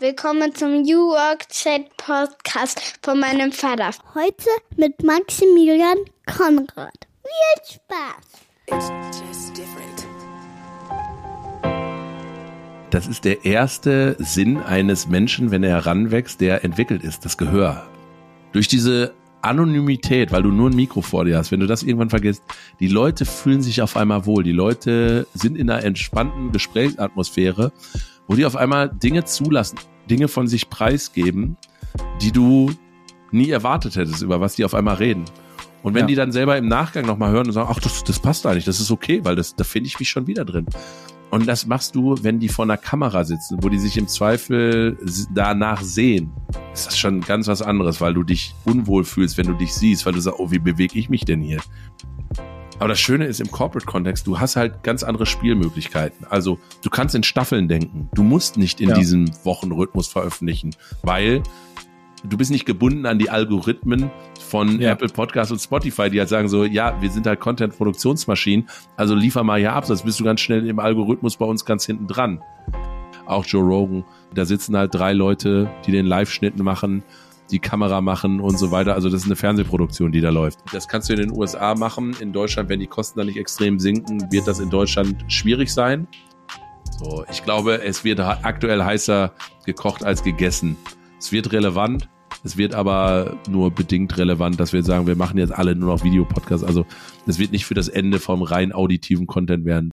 Willkommen zum New Work Chat Podcast von meinem Vater. Heute mit Maximilian Konrad. Viel Spaß! It's just different. Das ist der erste Sinn eines Menschen, wenn er heranwächst, der entwickelt ist, das Gehör. Durch diese Anonymität, weil du nur ein Mikro vor dir hast, wenn du das irgendwann vergisst, die Leute fühlen sich auf einmal wohl. Die Leute sind in einer entspannten Gesprächsatmosphäre, wo die auf einmal Dinge zulassen, Dinge von sich preisgeben, die du nie erwartet hättest, über was die auf einmal reden. Und wenn die dann selber im Nachgang nochmal hören und sagen, ach, das passt eigentlich, das ist okay, weil da finde ich mich schon wieder drin. Und das machst du, wenn die vor einer Kamera sitzen, wo die sich im Zweifel danach sehen. Ist das schon ganz was anderes, weil du dich unwohl fühlst, wenn du dich siehst, weil du sagst, oh, wie bewege ich mich denn hier? Aber das Schöne ist im Corporate-Kontext, du hast halt ganz andere Spielmöglichkeiten. Also du kannst in Staffeln denken. Du musst nicht in diesem Wochenrhythmus veröffentlichen, weil du bist nicht gebunden an die Algorithmen von Apple Podcasts und Spotify, die halt sagen so, ja, wir sind halt Content-Produktionsmaschinen, also liefer mal hier ab, sonst bist du ganz schnell im Algorithmus bei uns ganz hinten dran. Auch Joe Rogan, da sitzen halt 3 Leute, die den Live-Schnitt machen, die Kamera machen und so weiter. Also das ist eine Fernsehproduktion, die da läuft. Das kannst du in den USA machen. In Deutschland, wenn die Kosten da nicht extrem sinken, wird das in Deutschland schwierig sein. So, ich glaube, es wird aktuell heißer gekocht als gegessen. Es wird relevant. Es wird aber nur bedingt relevant, dass wir sagen, wir machen jetzt alle nur noch Videopodcasts. Also es wird nicht für das Ende vom rein auditiven Content werden.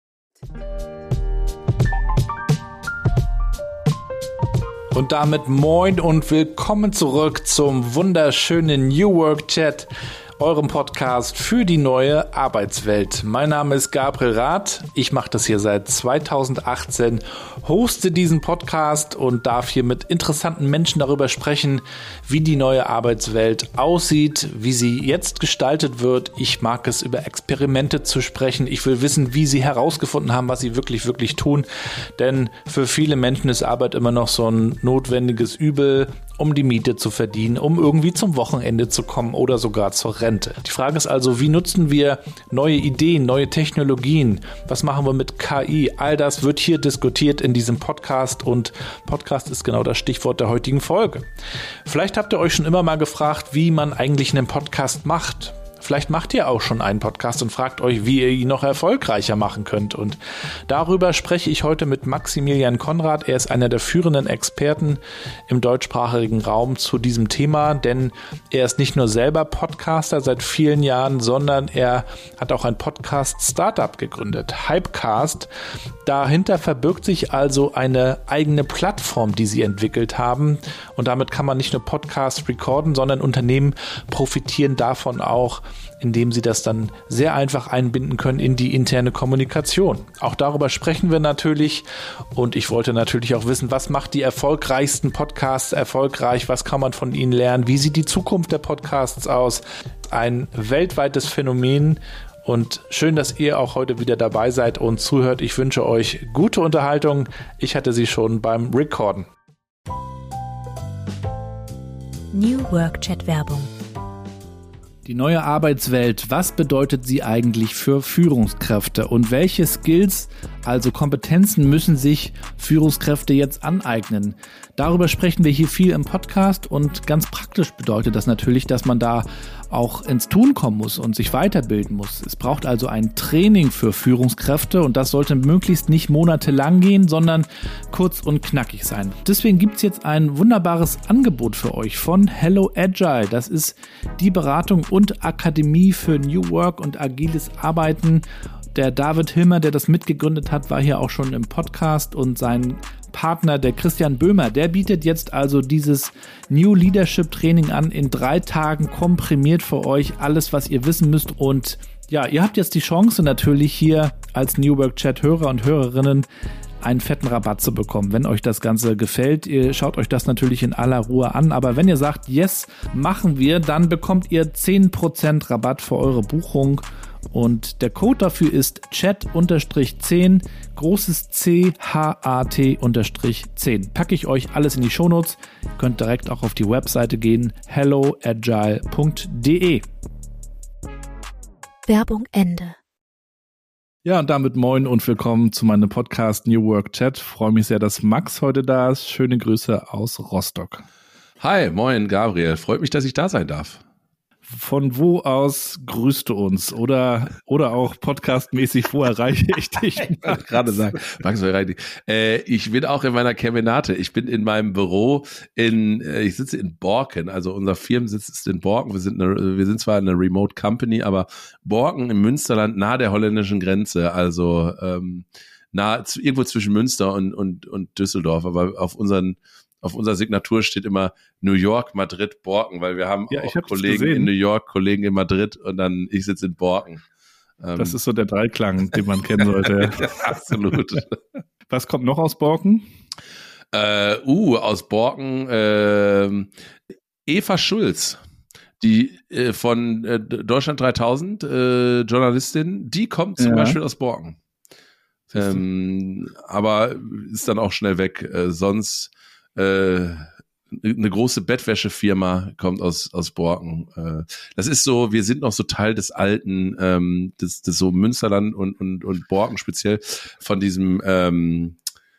Und damit moin und willkommen zurück zum wunderschönen New Work Chat, eurem Podcast für die neue Arbeitswelt. Mein Name ist Gabriel Rath, ich mache das hier seit 2018, hoste diesen Podcast und darf hier mit interessanten Menschen darüber sprechen, wie die neue Arbeitswelt aussieht, wie sie jetzt gestaltet wird. Ich mag es, über Experimente zu sprechen. Ich will wissen, wie sie herausgefunden haben, was sie wirklich tun. Denn für viele Menschen ist Arbeit immer noch so ein notwendiges Übel, um die Miete zu verdienen, um irgendwie zum Wochenende zu kommen oder sogar zur Rente. Die Frage ist also, wie nutzen wir neue Ideen, neue Technologien? Was machen wir mit KI? All das wird hier diskutiert in diesem Podcast und Podcast ist genau das Stichwort der heutigen Folge. Vielleicht habt ihr euch schon immer mal gefragt, wie man eigentlich einen Podcast macht. Vielleicht macht ihr auch schon einen Podcast und fragt euch, wie ihr ihn noch erfolgreicher machen könnt. Und darüber spreche ich heute mit Maximilian Konrad. Er ist einer der führenden Experten im deutschsprachigen Raum zu diesem Thema, denn er ist nicht nur selber Podcaster seit vielen Jahren, sondern er hat auch ein Podcast-Startup gegründet, Hypecast. Dahinter verbirgt sich also eine eigene Plattform, die sie entwickelt haben. Und damit kann man nicht nur Podcasts recorden, sondern Unternehmen profitieren davon auch, indem sie das dann sehr einfach einbinden können in die interne Kommunikation. Auch darüber sprechen wir natürlich und ich wollte natürlich auch wissen, was macht die erfolgreichsten Podcasts erfolgreich, was kann man von ihnen lernen, wie sieht die Zukunft der Podcasts aus? Ein weltweites Phänomen und schön, dass ihr auch heute wieder dabei seid und zuhört. Ich wünsche euch gute Unterhaltung. Ich hatte sie schon beim Recorden. New Work Chat Werbung. Die neue Arbeitswelt, was bedeutet sie eigentlich für Führungskräfte und welche Skills, also Kompetenzen, müssen sich Führungskräfte jetzt aneignen? Darüber sprechen wir hier viel im Podcast und ganz praktisch bedeutet das natürlich, dass man da auch ins Tun kommen muss und sich weiterbilden muss. Es braucht also ein Training für Führungskräfte und das sollte möglichst nicht monatelang gehen, sondern kurz und knackig sein. Deswegen gibt es jetzt ein wunderbares Angebot für euch von Hello Agile. Das ist die Beratung und Akademie für New Work und agiles Arbeiten. Der David Hilmer, der das mitgegründet hat, war hier auch schon im Podcast und sein Partner, der Christian Böhmer, der bietet jetzt also dieses New Leadership Training an, in 3 Tagen komprimiert für euch alles, was ihr wissen müsst. Und ja, ihr habt jetzt die Chance natürlich hier als New Work Chat Hörer und Hörerinnen einen fetten Rabatt zu bekommen, wenn euch das Ganze gefällt. Ihr schaut euch das natürlich in aller Ruhe an, aber wenn ihr sagt, yes, machen wir, dann bekommt ihr 10% Rabatt für eure Buchung. Und der Code dafür ist chat-10, großes CHAT-10. Packe ich euch alles in die Shownotes. Ihr könnt direkt auch auf die Webseite gehen, helloagile.de. Werbung Ende. Ja, und damit moin und willkommen zu meinem Podcast New Work Chat. Freue mich sehr, dass Max heute da ist. Schöne Grüße aus Rostock. Hi, moin Gabriel. Freut mich, dass ich da sein darf. Von wo aus grüßt du uns? Oder auch podcastmäßig, wo erreiche ich dich? Ich wollte gerade sagen, Max, wo erreiche ich? Ich bin auch in meiner Kemenate. Ich bin in meinem Büro ich sitze in Borken. Also unser Firmensitz ist in Borken. Wir sind zwar eine Remote Company, aber Borken im Münsterland, nahe der holländischen Grenze. Also irgendwo zwischen Münster und Düsseldorf. Aber auf unserer Signatur steht immer New York, Madrid, Borken, weil wir haben auch Kollegen in New York, Kollegen in Madrid und dann ich sitze in Borken. Das ist so der Dreiklang, den man kennen sollte. Ja, absolut. Was kommt noch aus Borken? Aus Borken Eva Schulz, die von Deutschland 3000, Journalistin, die kommt zum Beispiel aus Borken. Aber ist dann auch schnell weg. Sonst eine große Bettwäschefirma kommt aus Borken. Das ist so, wir sind noch so Teil des alten, des so Münsterland und Borken speziell von diesem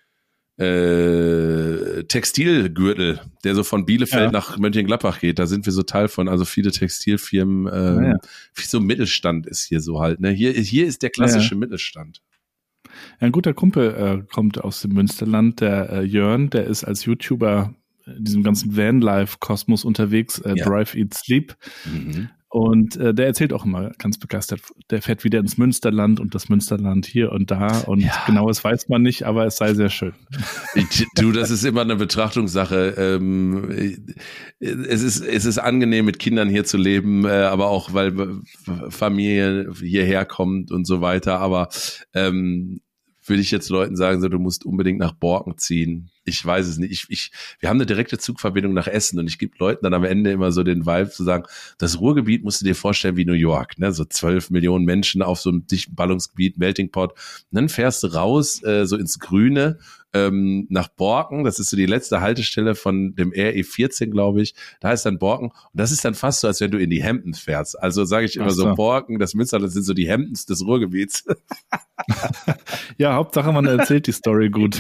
Textilgürtel, der so von Bielefeld nach Mönchengladbach geht. Da sind wir so Teil von, also viele Textilfirmen, wie so Mittelstand ist hier so halt. Ne? Hier ist der klassische Mittelstand. Ein guter Kumpel kommt aus dem Münsterland, der Jörn, der ist als YouTuber in diesem ganzen Vanlife-Kosmos unterwegs, Drive, Eat, Sleep. Mhm. Und der erzählt auch immer ganz begeistert, der fährt wieder ins Münsterland und das Münsterland hier und da und genaues weiß man nicht, aber es sei sehr schön. Das ist immer eine Betrachtungssache. Es ist angenehm, mit Kindern hier zu leben, aber auch, weil Familie hierher kommt und so weiter, aber würde ich jetzt Leuten sagen, so, du musst unbedingt nach Borken ziehen. Ich weiß es nicht. Wir haben eine direkte Zugverbindung nach Essen und ich gebe Leuten dann am Ende immer so den Vibe zu sagen, das Ruhrgebiet musst du dir vorstellen wie New York, ne? So 12 Millionen Menschen auf so einem dichten Ballungsgebiet, Melting Pot. Und dann fährst du raus, so ins Grüne, nach Borken. Das ist so die letzte Haltestelle von dem RE14, glaube ich. Da ist dann Borken. Und das ist dann fast so, als wenn du in die Hamptons fährst. Also sage ich immer so, Borken, das Münsterland sind so die Hamptons des Ruhrgebiets. Ja, Hauptsache man erzählt die Story gut.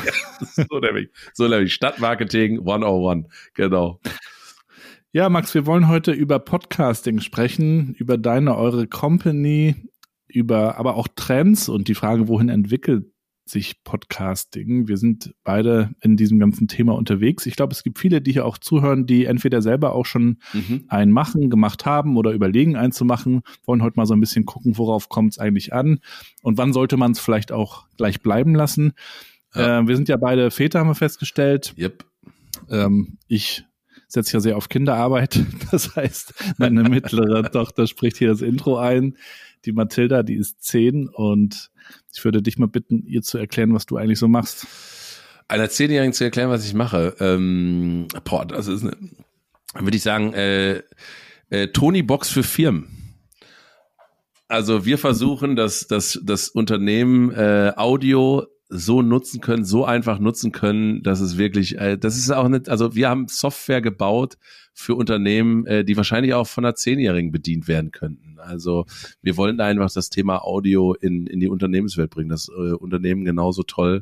So nämlich Stadtmarketing 101, genau. Ja, Max, wir wollen heute über Podcasting sprechen, über eure Company, über aber auch Trends und die Frage, wohin entwickelt sich Podcasting. Wir sind beide in diesem ganzen Thema unterwegs. Ich glaube, es gibt viele, die hier auch zuhören, die entweder selber auch schon einen gemacht haben oder überlegen, einen zu machen. Wollen heute mal so ein bisschen gucken, worauf kommt es eigentlich an und wann sollte man es vielleicht auch gleich bleiben lassen. Ja. Wir sind ja beide Väter, haben wir festgestellt. Yep. Ich setze ja sehr auf Kinderarbeit. Das heißt, meine mittlere Tochter spricht hier das Intro ein. Die Mathilda, die ist 10 und ich würde dich mal bitten, ihr zu erklären, was du eigentlich so machst. Einer 10-Jährigen zu erklären, was ich mache. Das ist würde ich sagen, Tony-Box für Firmen. Also wir versuchen, dass das Unternehmen Audio so nutzen können, so einfach nutzen können, dass es wirklich, das ist auch nicht, also wir haben Software gebaut für Unternehmen, die wahrscheinlich auch von einer 10-Jährigen bedient werden könnten. Also wir wollen da einfach das Thema Audio in die Unternehmenswelt bringen, das Unternehmen genauso toll,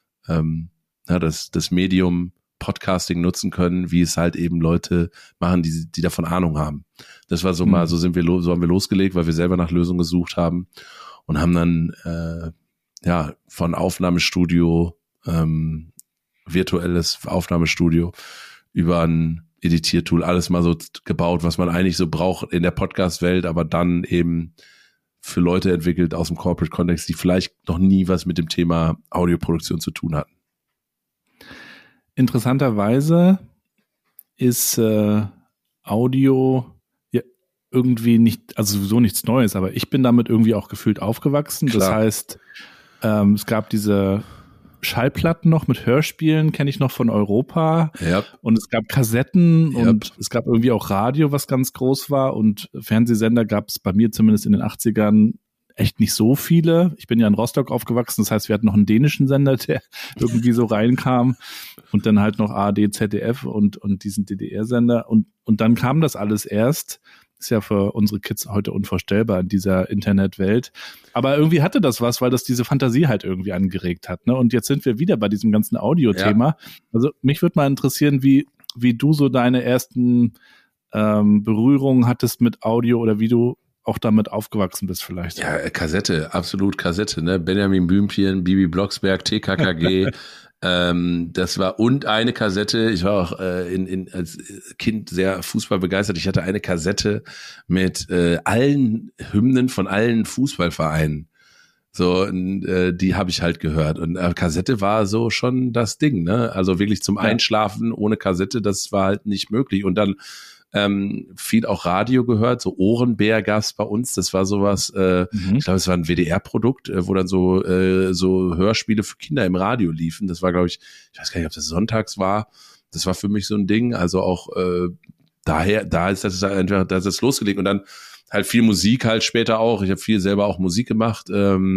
das Medium Podcasting nutzen können, wie es halt eben Leute machen, die davon Ahnung haben. Das war so mal, so haben wir losgelegt, weil wir selber nach Lösungen gesucht haben und haben dann von Aufnahmestudio, virtuelles Aufnahmestudio über ein Editiertool, alles mal so gebaut, was man eigentlich so braucht in der Podcast-Welt, aber dann eben für Leute entwickelt aus dem Corporate-Kontext, die vielleicht noch nie was mit dem Thema Audioproduktion zu tun hatten. Interessanterweise ist Audio ja irgendwie nicht, also sowieso nichts Neues, aber ich bin damit irgendwie auch gefühlt aufgewachsen. Klar. Das heißt, es gab diese Schallplatten noch mit Hörspielen, kenne ich noch von Europa. Yep. Und es gab Kassetten und es gab irgendwie auch Radio, was ganz groß war. Und Fernsehsender gab es bei mir zumindest in den 80ern echt nicht so viele. Ich bin ja in Rostock aufgewachsen, das heißt, wir hatten noch einen dänischen Sender, der irgendwie so reinkam und dann halt noch ARD, ZDF und diesen DDR-Sender und dann kam das alles erst Ist ja für unsere Kids heute unvorstellbar in dieser Internetwelt. Aber irgendwie hatte das was, weil das diese Fantasie halt irgendwie angeregt hat. Ne? Und jetzt sind wir wieder bei diesem ganzen Audio-Thema. Ja. Also mich würde mal interessieren, wie du so deine ersten Berührungen hattest mit Audio oder wie du auch damit aufgewachsen bist vielleicht. Ja, Kassette, absolut Kassette, ne? Benjamin Blümchen, Bibi Blocksberg, TKKG, das war, und eine Kassette, ich war auch als Kind sehr Fußball begeistert, ich hatte eine Kassette mit allen Hymnen von allen Fußballvereinen. So, die habe ich halt gehört. Und Kassette war so schon das Ding, ne? Also wirklich zum Einschlafen ohne Kassette, das war halt nicht möglich. Und dann viel auch Radio gehört, so Ohrenbär gab's bei uns, das war sowas, ich glaube, es war ein WDR-Produkt, wo dann so Hörspiele für Kinder im Radio liefen. Das war, glaube ich weiß gar nicht, ob das sonntags war. Das war für mich so ein Ding, also auch da ist das einfach, da ist das losgelegt und dann halt viel Musik halt später auch. Ich habe viel selber auch Musik gemacht.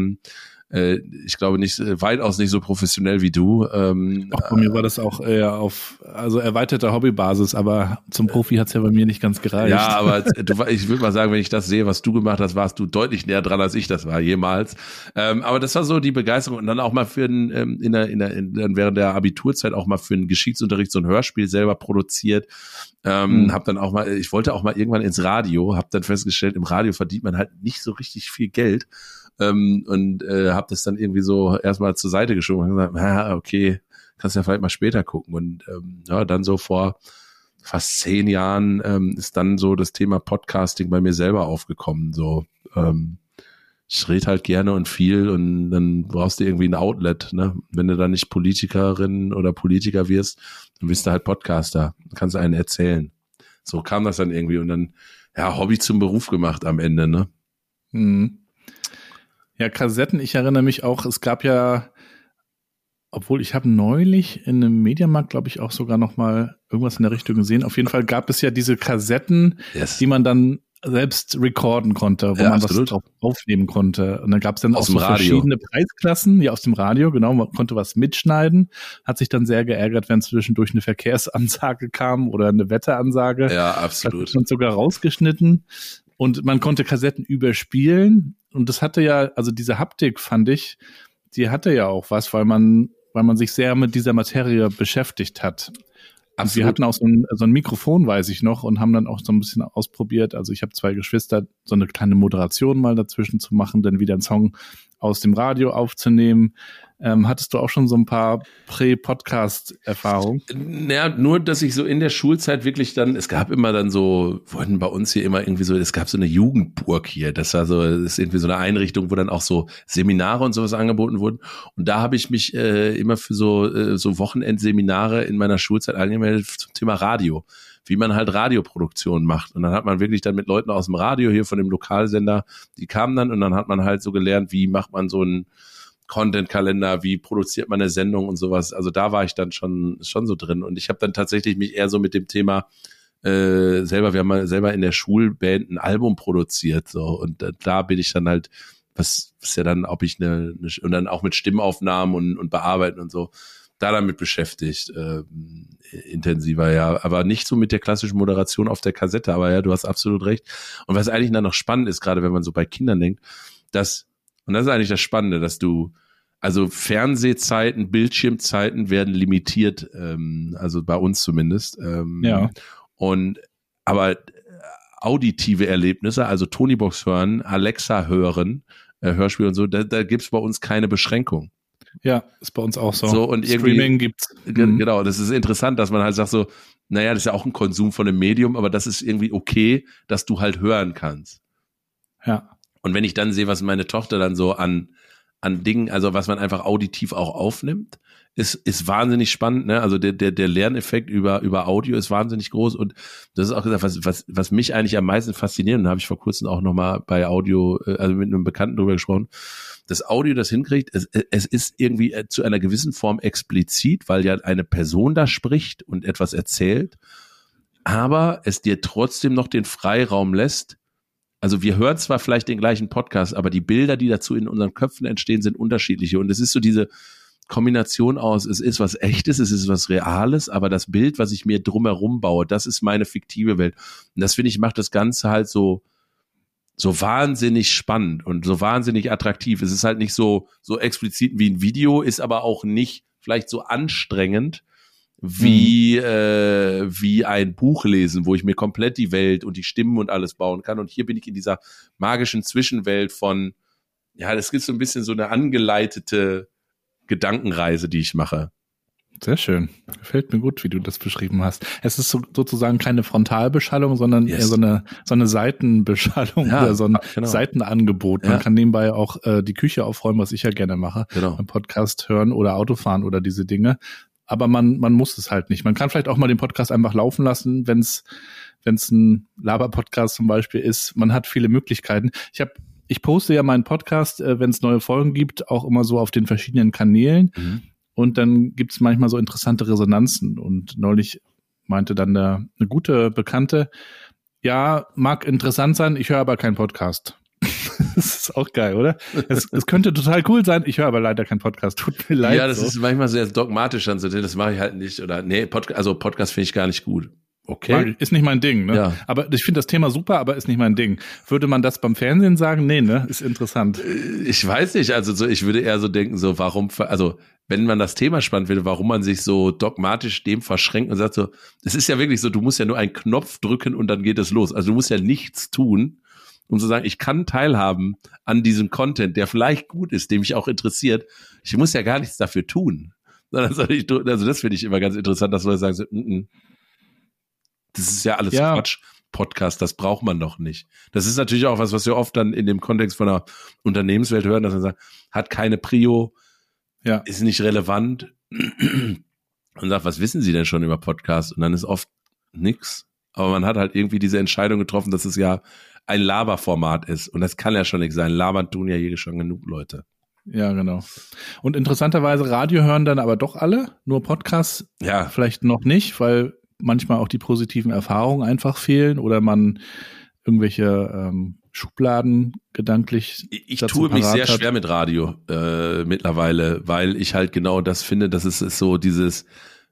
Ich glaube nicht, weitaus nicht so professionell wie du. Auch bei mir war das auch eher auf erweiterter Hobbybasis, aber zum Profi hat's ja bei mir nicht ganz gereicht. Ja, aber ich würde mal sagen, wenn ich das sehe, was du gemacht hast, warst du deutlich näher dran, als ich das war, jemals. Aber das war so die Begeisterung und dann auch mal für während der Abiturzeit auch mal für einen Geschichtsunterricht so ein Hörspiel selber produziert. Hab dann auch mal, ich wollte auch mal irgendwann ins Radio, hab dann festgestellt, im Radio verdient man halt nicht so richtig viel Geld. Und habe das dann irgendwie so erstmal zur Seite geschoben und gesagt, okay, kannst ja vielleicht mal später gucken. Und dann so vor fast 10 Jahren ist dann so das Thema Podcasting bei mir selber aufgekommen. So, ich rede halt gerne und viel und dann brauchst du irgendwie ein Outlet, ne? Wenn du dann nicht Politikerin oder Politiker wirst, dann bist du halt Podcaster. Dann kannst du einen erzählen. So kam das dann irgendwie und dann, Hobby zum Beruf gemacht am Ende, ne? Mhm. Ja, Kassetten, ich erinnere mich auch, es gab ja, obwohl ich habe neulich in einem Mediamarkt, glaube ich, auch sogar noch mal irgendwas in der Richtung gesehen. Auf jeden Fall gab es ja diese Kassetten, die man dann selbst recorden konnte, wo man absolut was drauf aufnehmen konnte. Und dann gab es dann auch so verschiedene Preisklassen, aus dem Radio, genau, man konnte was mitschneiden, hat sich dann sehr geärgert, wenn zwischendurch eine Verkehrsansage kam oder eine Wetteransage. Ja, absolut. Hat man sogar rausgeschnitten. Und man konnte Kassetten überspielen und das hatte ja, also diese Haptik fand ich, die hatte ja auch was, weil man sich sehr mit dieser Materie beschäftigt hat. Und wir hatten auch so ein Mikrofon, weiß ich noch, und haben dann auch so ein bisschen ausprobiert. Also ich habe 2 Geschwister, so eine kleine Moderation mal dazwischen zu machen, dann wieder einen Song aus dem Radio aufzunehmen. Hattest du auch schon so ein paar Prä-Podcast-Erfahrungen? Naja, nur, dass ich so in der Schulzeit wirklich dann, es gab immer dann so, wurden bei uns hier immer irgendwie so, es gab so eine Jugendburg hier, das ist irgendwie so eine Einrichtung, wo dann auch so Seminare und sowas angeboten wurden. Und da habe ich mich immer für so Wochenendseminare in meiner Schulzeit angemeldet zum Thema Radio, wie man halt Radioproduktion macht. Und dann hat man wirklich dann mit Leuten aus dem Radio hier von dem Lokalsender, die kamen dann und dann hat man halt so gelernt, wie macht man so einen Content-Kalender, wie produziert man eine Sendung und sowas. Also da war ich dann schon so drin. Und ich habe dann tatsächlich mich eher so mit dem Thema wir haben mal selber in der Schulband ein Album produziert. So. Und da bin ich dann halt, was ja dann, ob ich und dann auch mit Stimmaufnahmen und Bearbeiten und so, da damit beschäftigt, intensiver, ja. Aber nicht so mit der klassischen Moderation auf der Kassette. Aber ja, du hast absolut recht. Und was eigentlich dann noch spannend ist, gerade wenn man so bei Kindern denkt, und das ist eigentlich das Spannende, dass also Fernsehzeiten, Bildschirmzeiten werden limitiert, also bei uns zumindest. Ja. Aber auditive Erlebnisse, also Tonybox hören, Alexa hören, Hörspiel und so, da gibt's bei uns keine Beschränkung. Ja, ist bei uns auch so. Und Streaming gibt's. Genau, das ist interessant, dass man halt sagt so, naja, das ist ja auch ein Konsum von einem Medium, aber das ist irgendwie okay, dass du halt hören kannst. Ja. Und wenn ich dann sehe, was meine Tochter dann so an Dingen, also was man einfach auditiv auch aufnimmt, ist wahnsinnig spannend, ne? Also der Lerneffekt über Audio ist wahnsinnig groß und das ist auch gesagt, was mich eigentlich am meisten fasziniert, und da habe ich vor kurzem auch nochmal bei Audio, also mit einem Bekannten drüber gesprochen, das Audio das hinkriegt, es ist irgendwie zu einer gewissen Form explizit, weil ja eine Person da spricht und etwas erzählt, aber es dir trotzdem noch den Freiraum lässt. Also wir hören zwar vielleicht den gleichen Podcast, aber die Bilder, die dazu in unseren Köpfen entstehen, sind unterschiedliche. Und es ist so diese Kombination aus, es ist was Echtes, es ist was Reales, aber das Bild, was ich mir drumherum baue, das ist meine fiktive Welt. Und das, finde ich, macht das Ganze halt so wahnsinnig spannend und so wahnsinnig attraktiv. Es ist halt nicht so explizit wie ein Video, ist aber auch nicht vielleicht so anstrengend wie ein Buch lesen, wo ich mir komplett die Welt und die Stimmen und alles bauen kann. Und hier bin ich in dieser magischen Zwischenwelt von, ja, das gibt so ein bisschen so eine angeleitete Gedankenreise, die ich mache. Sehr schön. Gefällt mir gut, wie du das beschrieben hast. Es ist sozusagen keine Frontalbeschallung, sondern eher so eine Seitenbeschallung oder so ein Seitenangebot. Man kann nebenbei auch die Küche aufräumen, was ich ja gerne mache, beim Podcast hören oder Autofahren oder diese Dinge. Aber man muss es halt nicht. Man kann vielleicht auch mal den Podcast einfach laufen lassen, wenn es ein Laber-Podcast zum Beispiel ist. Man hat viele Möglichkeiten. Ich poste ja meinen Podcast, wenn es neue Folgen gibt, auch immer so auf den verschiedenen Kanälen. Mhm. Und dann gibt es manchmal so interessante Resonanzen. Und neulich meinte dann eine gute Bekannte, ja, mag interessant sein, ich höre aber keinen Podcast. Das ist auch geil, oder? Es könnte total cool sein, ich höre aber leider keinen Podcast. Tut mir leid. Ja, das ist manchmal sehr dogmatisch dann so, das mache ich halt nicht. Oder nee, Podcast finde ich gar nicht gut. Okay. Ist nicht mein Ding, ne? Ja. Aber ich finde das Thema super, aber ist nicht mein Ding. Würde man das beim Fernsehen sagen? Nee, ne? Ist interessant. Ich weiß nicht, ich würde eher so denken, so wenn man das Thema spannend findet, warum man sich so dogmatisch dem verschränkt und sagt so, es ist ja wirklich so, du musst ja nur einen Knopf drücken und dann geht es los. Also du musst ja nichts tun, um zu sagen, ich kann teilhaben an diesem Content, der vielleicht gut ist, der mich auch interessiert. Ich muss ja gar nichts dafür tun. Also das finde ich immer ganz interessant, dass Leute sagen so, das ist ja alles Quatsch. Podcast, das braucht man doch nicht. Das ist natürlich auch was wir oft dann in dem Kontext von der Unternehmenswelt hören, dass man sagt, hat keine Prio, ist nicht relevant. Und sagt, was wissen Sie denn schon über Podcast? Und dann ist oft nix. Aber man hat halt irgendwie diese Entscheidung getroffen, dass es ja ein Laberformat ist. Und das kann ja schon nicht sein. Labern tun ja hier schon genug Leute. Ja, genau. Und interessanterweise Radio hören dann aber doch alle, nur Podcasts vielleicht noch nicht, weil manchmal auch die positiven Erfahrungen einfach fehlen oder man irgendwelche Schubladen gedanklich Ich tue mich sehr schwer mit Radio mittlerweile, weil ich halt genau das finde, dass es ist so dieses,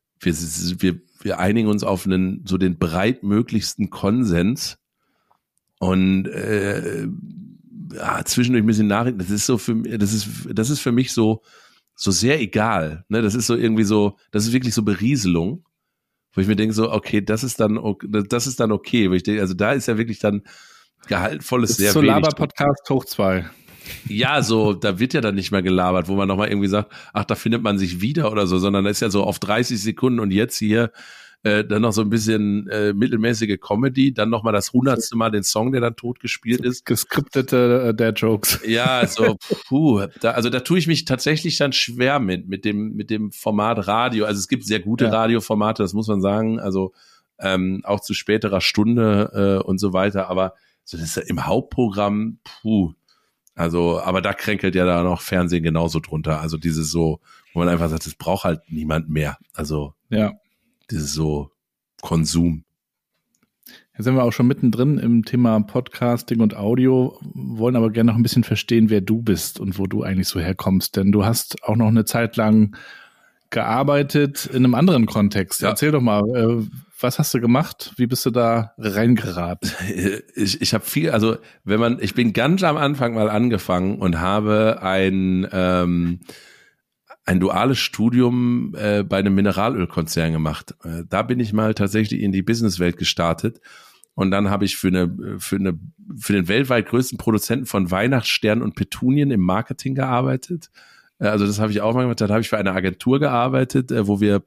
wir einigen uns auf den breitmöglichsten Konsens und zwischendurch ein bisschen nachdenken, das ist für mich so sehr egal, ne? Das ist so irgendwie so, das ist wirklich so Berieselung. Wo ich mir denke so, okay, das ist dann okay. Wo ich denke, also da ist ja wirklich dann gehaltvolles sehr so wenig. Laber-Podcast hoch 2. Ja, so, da wird ja dann nicht mehr gelabert, wo man nochmal irgendwie sagt, ach, da findet man sich wieder oder so, sondern da ist ja so auf 30 Sekunden und jetzt hier dann noch so ein bisschen mittelmäßige Comedy, dann nochmal das 100. Mal den Song, der dann tot gespielt ist. Geskriptete Dad-Jokes. Ja, so, da tue ich mich tatsächlich dann schwer mit dem Format Radio. Also es gibt sehr gute Radioformate, das muss man sagen, also auch zu späterer Stunde und so weiter, aber so das ist ja im Hauptprogramm, also, aber da kränkelt ja da noch Fernsehen genauso drunter. Also dieses so, wo man einfach sagt, das braucht halt niemand mehr. Also dieses so Konsum. Jetzt sind wir auch schon mittendrin im Thema Podcasting und Audio, wollen aber gerne noch ein bisschen verstehen, wer du bist und wo du eigentlich so herkommst. Denn du hast auch noch eine Zeit lang gearbeitet in einem anderen Kontext. Ja. Erzähl doch mal, was hast du gemacht? Wie bist du da reingeraten? Ich habe viel, also ich bin ganz am Anfang mal angefangen und habe ein duales Studium bei einem Mineralölkonzern gemacht. Da bin ich mal tatsächlich in die Businesswelt gestartet und dann habe ich für den weltweit größten Produzenten von Weihnachtssternen und Petunien im Marketing gearbeitet. Also das habe ich auch mal gemacht. Dann habe ich für eine Agentur gearbeitet, wo wir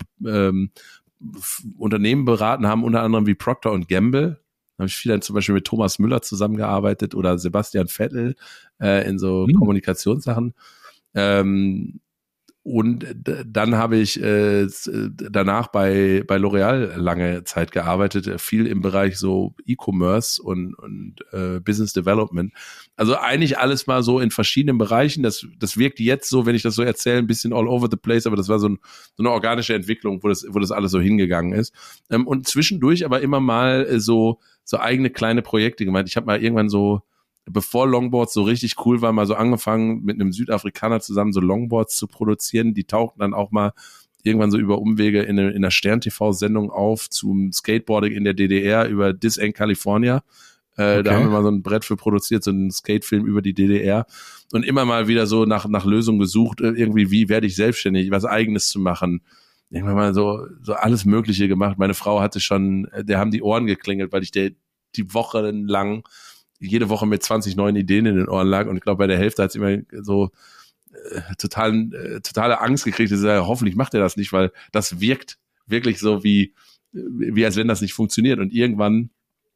Unternehmen beraten haben, unter anderem wie Procter & Gamble. Da habe ich viel dann zum Beispiel mit Thomas Müller zusammengearbeitet oder Sebastian Vettel in so Kommunikationssachen. Und dann habe ich danach bei L'Oreal lange Zeit gearbeitet, viel im Bereich so E-Commerce und Business Development. Also eigentlich alles mal so in verschiedenen Bereichen. Das wirkt jetzt so, wenn ich das so erzähle, ein bisschen all over the place, aber das war so eine organische Entwicklung, wo das alles so hingegangen ist. Und zwischendurch aber immer mal so eigene kleine Projekte gemacht. Ich habe mal irgendwann so bevor Longboards so richtig cool war, mal so angefangen mit einem Südafrikaner zusammen so Longboards zu produzieren. Die tauchten dann auch mal irgendwann so über Umwege in einer Stern-TV-Sendung auf zum Skateboarding in der DDR über This Ain't California. Da haben wir mal so ein Brett für produziert, so einen Skatefilm über die DDR und immer mal wieder so nach Lösungen gesucht, irgendwie, wie werde ich selbstständig, was Eigenes zu machen. Irgendwann mal so alles Mögliche gemacht. Meine Frau hatte schon, der haben die Ohren geklingelt, weil ich die Woche lang jede Woche mit 20 neuen Ideen in den Ohren lag und ich glaube, bei der Hälfte hat sie immer so totale Angst gekriegt. Ich sage, hoffentlich macht er das nicht, weil das wirkt wirklich so wie als wenn das nicht funktioniert und irgendwann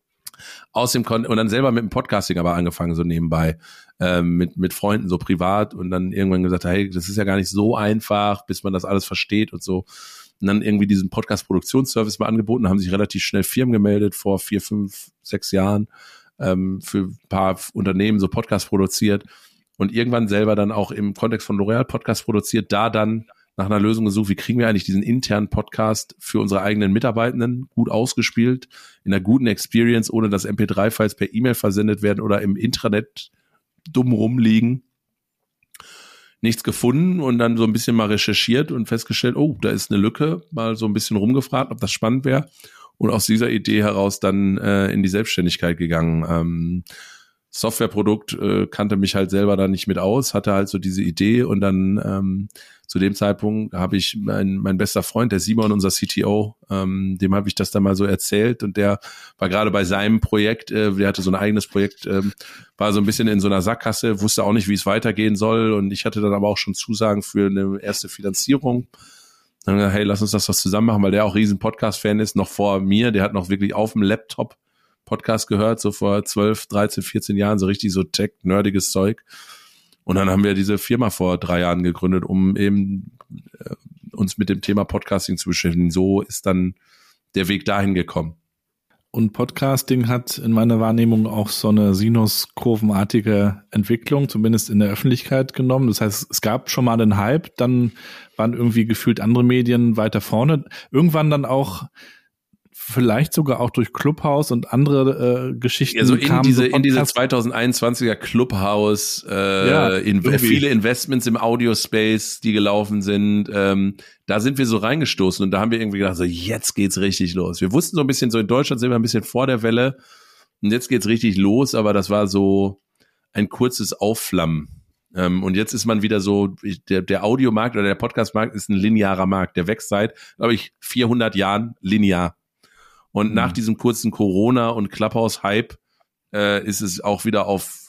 und dann selber mit dem Podcasting aber angefangen, so nebenbei, mit Freunden so privat und dann irgendwann gesagt, hey, das ist ja gar nicht so einfach, bis man das alles versteht und so. Und dann irgendwie diesen Podcast-Produktionsservice mal angeboten, haben sich relativ schnell Firmen gemeldet, vor 4, 5, 6 Jahren, für ein paar Unternehmen so Podcast produziert und irgendwann selber dann auch im Kontext von L'Oreal Podcast produziert, da dann nach einer Lösung gesucht, wie kriegen wir eigentlich diesen internen Podcast für unsere eigenen Mitarbeitenden gut ausgespielt, in einer guten Experience, ohne dass MP3-Files per E-Mail versendet werden oder im Intranet dumm rumliegen. Nichts gefunden und dann so ein bisschen mal recherchiert und festgestellt, oh, da ist eine Lücke, mal so ein bisschen rumgefragt, ob das spannend wäre und aus dieser Idee heraus dann in die Selbstständigkeit gegangen. Softwareprodukt kannte mich halt selber da nicht mit aus, hatte halt so diese Idee und dann zu dem Zeitpunkt habe ich mein bester Freund, der Simon, unser CTO, dem habe ich das dann mal so erzählt und der war gerade bei seinem Projekt, der hatte so ein eigenes Projekt, war so ein bisschen in so einer Sackgasse, wusste auch nicht, wie es weitergehen soll und ich hatte dann aber auch schon Zusagen für eine erste Finanzierung. Dann gesagt, hey, lass uns das zusammen machen, weil der auch riesen Podcast-Fan ist, noch vor mir, der hat noch wirklich auf dem Laptop Podcast gehört, so vor 12, 13, 14 Jahren, so richtig so tech-nerdiges Zeug. Und dann haben wir diese Firma vor 3 Jahren gegründet, um eben uns mit dem Thema Podcasting zu beschäftigen. So ist dann der Weg dahin gekommen. Und Podcasting hat in meiner Wahrnehmung auch so eine sinuskurvenartige Entwicklung, zumindest in der Öffentlichkeit genommen. Das heißt, es gab schon mal den Hype, dann waren irgendwie gefühlt andere Medien weiter vorne. Irgendwann dann auch vielleicht sogar auch durch Clubhouse und andere Geschichten. Also in diese 2021er Clubhouse, viele Investments im Audiospace, die gelaufen sind, da sind wir so reingestoßen und da haben wir irgendwie gedacht, so jetzt geht's richtig los. Wir wussten so ein bisschen, so in Deutschland sind wir ein bisschen vor der Welle und jetzt geht's richtig los, aber das war so ein kurzes Aufflammen. Und jetzt ist man wieder so, der Audiomarkt oder der Podcastmarkt ist ein linearer Markt, der wächst seit, glaube ich, 400 Jahren linear. Und nach diesem kurzen Corona- und Clubhouse-Hype ist es auch wieder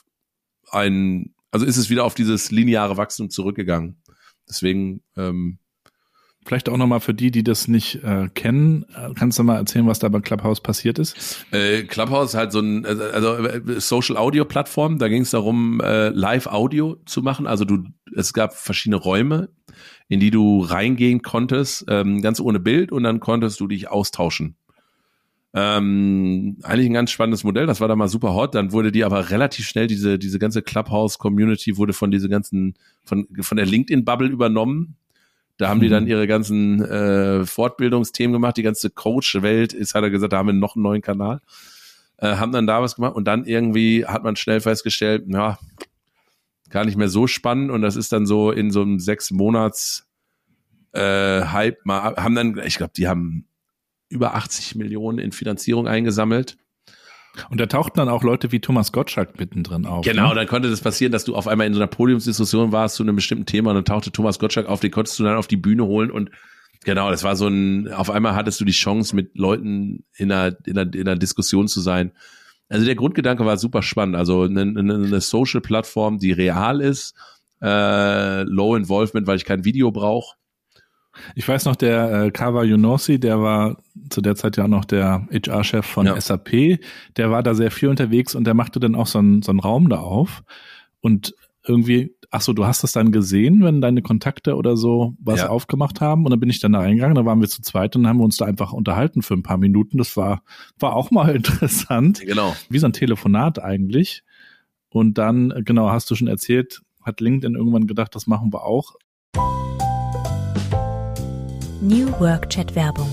ist es wieder auf dieses lineare Wachstum zurückgegangen. Deswegen vielleicht auch nochmal für die das nicht kennen, kannst du mal erzählen, was da bei Clubhouse passiert ist? Clubhouse ist halt so ein Social-Audio-Plattform, da ging es darum, Live-Audio zu machen. Also es gab verschiedene Räume, in die du reingehen konntest, ganz ohne Bild und dann konntest du dich austauschen. Eigentlich ein ganz spannendes Modell, das war da mal super hot, dann wurde die aber relativ schnell, diese ganze Clubhouse-Community wurde von dieser ganzen, von der LinkedIn-Bubble übernommen. Da haben die dann ihre ganzen Fortbildungsthemen gemacht, die ganze Coach-Welt hat er gesagt, da haben wir noch einen neuen Kanal, haben dann da was gemacht und dann irgendwie hat man schnell festgestellt, ja, gar nicht mehr so spannend und das ist dann so in so einem 6 Monats Hype mal, haben dann, ich glaube, die haben über 80 Millionen in Finanzierung eingesammelt. Und da tauchten dann auch Leute wie Thomas Gottschalk mittendrin auf. Genau, ne? Dann konnte das passieren, dass du auf einmal in so einer Podiumsdiskussion warst zu einem bestimmten Thema und dann tauchte Thomas Gottschalk auf, den konntest du dann auf die Bühne holen und genau, das war so auf einmal hattest du die Chance, mit Leuten in einer Diskussion zu sein. Also der Grundgedanke war super spannend, also eine Social-Plattform, die real ist, Low Involvement, weil ich kein Video brauche. Ich weiß noch, der Kawa Younossi, der war zu der Zeit ja noch der HR-Chef von SAP, der war da sehr viel unterwegs und der machte dann auch so einen Raum da auf und irgendwie, du hast das dann gesehen, wenn deine Kontakte oder so was aufgemacht haben und dann bin ich dann da reingegangen, da waren wir zu zweit und dann haben wir uns da einfach unterhalten für ein paar Minuten, das war auch mal interessant, genau. Wie so ein Telefonat eigentlich und dann, genau, hast du schon erzählt, hat LinkedIn irgendwann gedacht, das machen wir auch. New Work Chat Werbung.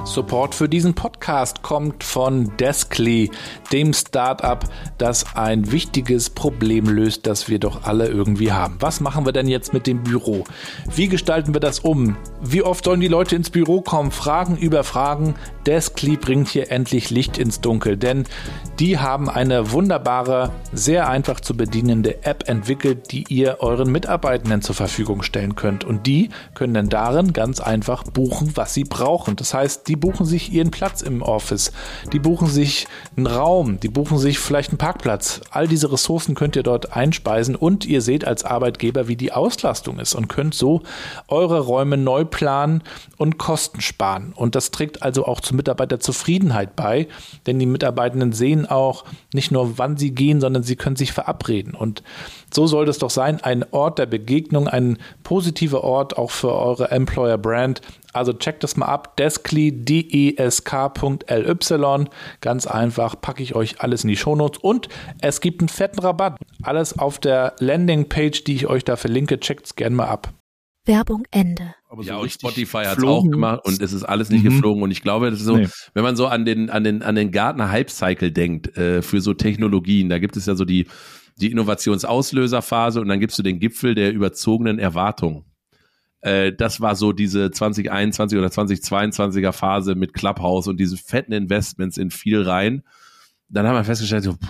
Support für diesen Podcast kommt von Deskly, dem Startup, das ein wichtiges Problem löst, das wir doch alle irgendwie haben. Was machen wir denn jetzt mit dem Büro? Wie gestalten wir das um? Wie oft sollen die Leute ins Büro kommen? Fragen über Fragen. Deskly bringt hier endlich Licht ins Dunkel, denn die haben eine wunderbare, sehr einfach zu bedienende App entwickelt, die ihr euren Mitarbeitenden zur Verfügung stellen könnt. Und die können dann darin ganz einfach buchen, was sie brauchen. Das heißt, die buchen sich ihren Platz im Office, die buchen sich einen Raum, die buchen sich vielleicht einen Parkplatz. All diese Ressourcen könnt ihr dort einspeisen und ihr seht als Arbeitgeber, wie die Auslastung ist und könnt so eure Räume neu planen und Kosten sparen. Und das trägt also auch zur Mitarbeiterzufriedenheit bei, denn die Mitarbeitenden sehen auch nicht nur, wann sie gehen, sondern sie können sich verabreden. Und so soll das doch sein, ein Ort der Begegnung, ein positiver Ort auch für eure Employer Brand. Also checkt das mal ab, Deskly, desk.ly. Ganz einfach, packe ich euch alles in die Shownotes und es gibt einen fetten Rabatt. Alles auf der Landingpage, die ich euch da verlinke, checkt es gerne mal ab. Werbung Ende. Aber Ja, so und Spotify hat es geflogen. auch gemacht und es ist alles nicht geflogen. Und ich glaube, das ist so, wenn man so an den Gartner Hype Cycle denkt, für so Technologien, da gibt es ja so die Innovationsauslöserphase und dann gibst du den Gipfel der überzogenen Erwartungen. Das war so diese 2021 oder 2022er Phase mit Clubhouse und diesen fetten Investments in viel rein. Dann haben wir festgestellt, so,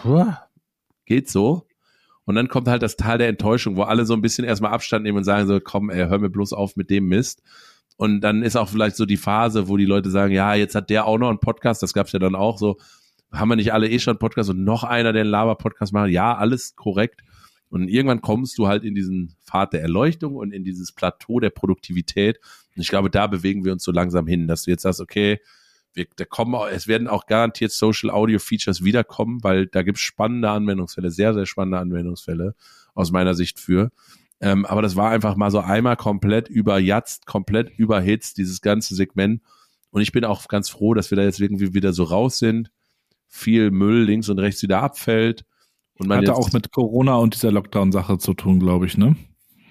geht so. Und dann kommt halt das Tal der Enttäuschung, wo alle so ein bisschen erstmal Abstand nehmen und sagen so, komm, hör mir bloß auf mit dem Mist. Und dann ist auch vielleicht so die Phase, wo die Leute sagen, ja, jetzt hat der auch noch einen Podcast, das gab's ja dann auch so, haben wir nicht alle schon einen Podcast und noch einer, der einen Laber-Podcast macht? Ja, alles korrekt. Und irgendwann kommst du halt in diesen Pfad der Erleuchtung und in dieses Plateau der Produktivität. Und ich glaube, da bewegen wir uns so langsam hin, dass du jetzt sagst, okay, es werden auch garantiert Social Audio Features wiederkommen, weil da gibt es spannende Anwendungsfälle, sehr, sehr spannende Anwendungsfälle aus meiner Sicht für. Aber das war einfach mal so einmal komplett überjatzt, komplett überhitzt, dieses ganze Segment. Und ich bin auch ganz froh, dass wir da jetzt irgendwie wieder so raus sind. Viel Müll links und rechts wieder abfällt. Und man hatte auch mit Corona und dieser Lockdown-Sache zu tun, glaube ich, ne?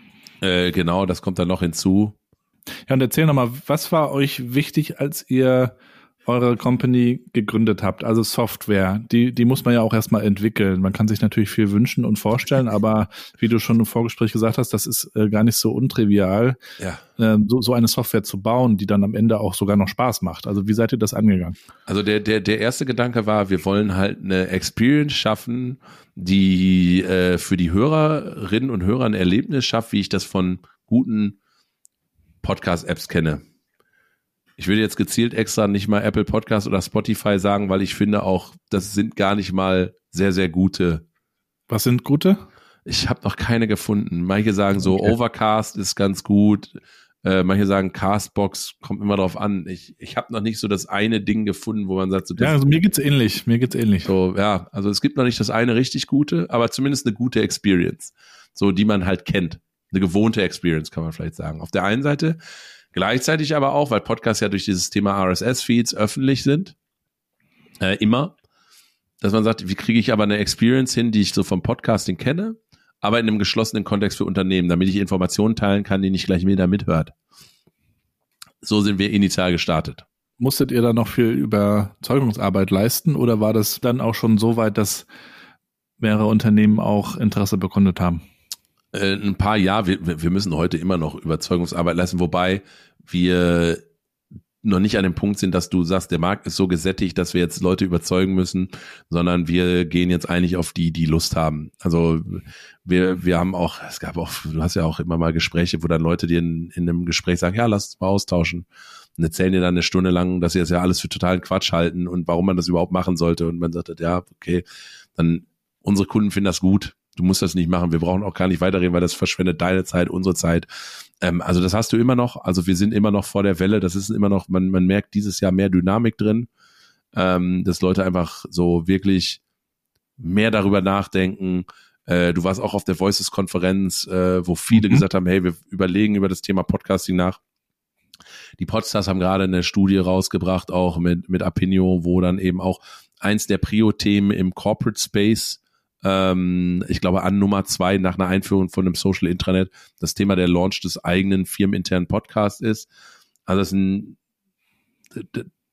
Genau, das kommt dann noch hinzu. Ja, und erzähl nochmal, was war euch wichtig, als ihr eure Company gegründet habt? Also Software, die muss man ja auch erstmal entwickeln. Man kann sich natürlich viel wünschen und vorstellen, aber wie du schon im Vorgespräch gesagt hast, das ist gar nicht so untrivial, so eine Software zu bauen, die dann am Ende auch sogar noch Spaß macht. Also wie seid ihr das angegangen? Also der erste Gedanke war, wir wollen halt eine Experience schaffen, die für die Hörerinnen und Hörer ein Erlebnis schafft, wie ich das von guten Podcast-Apps kenne. Ich würde jetzt gezielt extra nicht mal Apple Podcast oder Spotify sagen, weil ich finde auch, das sind gar nicht mal sehr, sehr gute. Was sind gute? Ich habe noch keine gefunden. Manche sagen so, okay. Overcast ist ganz gut. Manche sagen Castbox, kommt immer drauf an. Ich habe noch nicht so das eine Ding gefunden, wo man sagt, so, ja, also mir geht's ähnlich. So, ja, also es gibt noch nicht das eine richtig gute, aber zumindest eine gute Experience, so die man halt kennt. Eine gewohnte Experience, kann man vielleicht sagen. Auf der einen Seite. Gleichzeitig aber auch, weil Podcasts ja durch dieses Thema RSS-Feeds öffentlich sind, immer, dass man sagt, wie kriege ich aber eine Experience hin, die ich so vom Podcasting kenne, aber in einem geschlossenen Kontext für Unternehmen, damit ich Informationen teilen kann, die nicht gleich jeder mithört. So sind wir initial gestartet. Musstet ihr da noch viel Überzeugungsarbeit leisten oder war das dann auch schon so weit, dass mehrere Unternehmen auch Interesse bekundet haben? Ein paar Jahre, wir müssen heute immer noch Überzeugungsarbeit leisten, wobei wir noch nicht an dem Punkt sind, dass du sagst, der Markt ist so gesättigt, dass wir jetzt Leute überzeugen müssen, sondern wir gehen jetzt eigentlich auf die Lust haben. Also wir haben auch, du hast ja auch immer mal Gespräche, wo dann Leute dir in einem Gespräch sagen, ja, lass uns mal austauschen und erzählen dir dann eine Stunde lang, dass sie das ja alles für totalen Quatsch halten und warum man das überhaupt machen sollte und man sagt, ja, okay, dann unsere Kunden finden das gut. Du musst das nicht machen, wir brauchen auch gar nicht weiterreden, weil das verschwendet deine Zeit, unsere Zeit. Also das hast du immer noch, also wir sind immer noch vor der Welle, das ist immer noch, man merkt dieses Jahr mehr Dynamik drin, dass Leute einfach so wirklich mehr darüber nachdenken. Du warst auch auf der Voices-Konferenz, wo viele gesagt haben, hey, wir überlegen über das Thema Podcasting nach. Die Podstars haben gerade eine Studie rausgebracht, auch mit Apinio, wo dann eben auch eins der Prio-Themen im Corporate Space, ich glaube an Nummer 2 nach einer Einführung von einem Social Intranet, das Thema der Launch des eigenen firmeninternen Podcasts ist. Also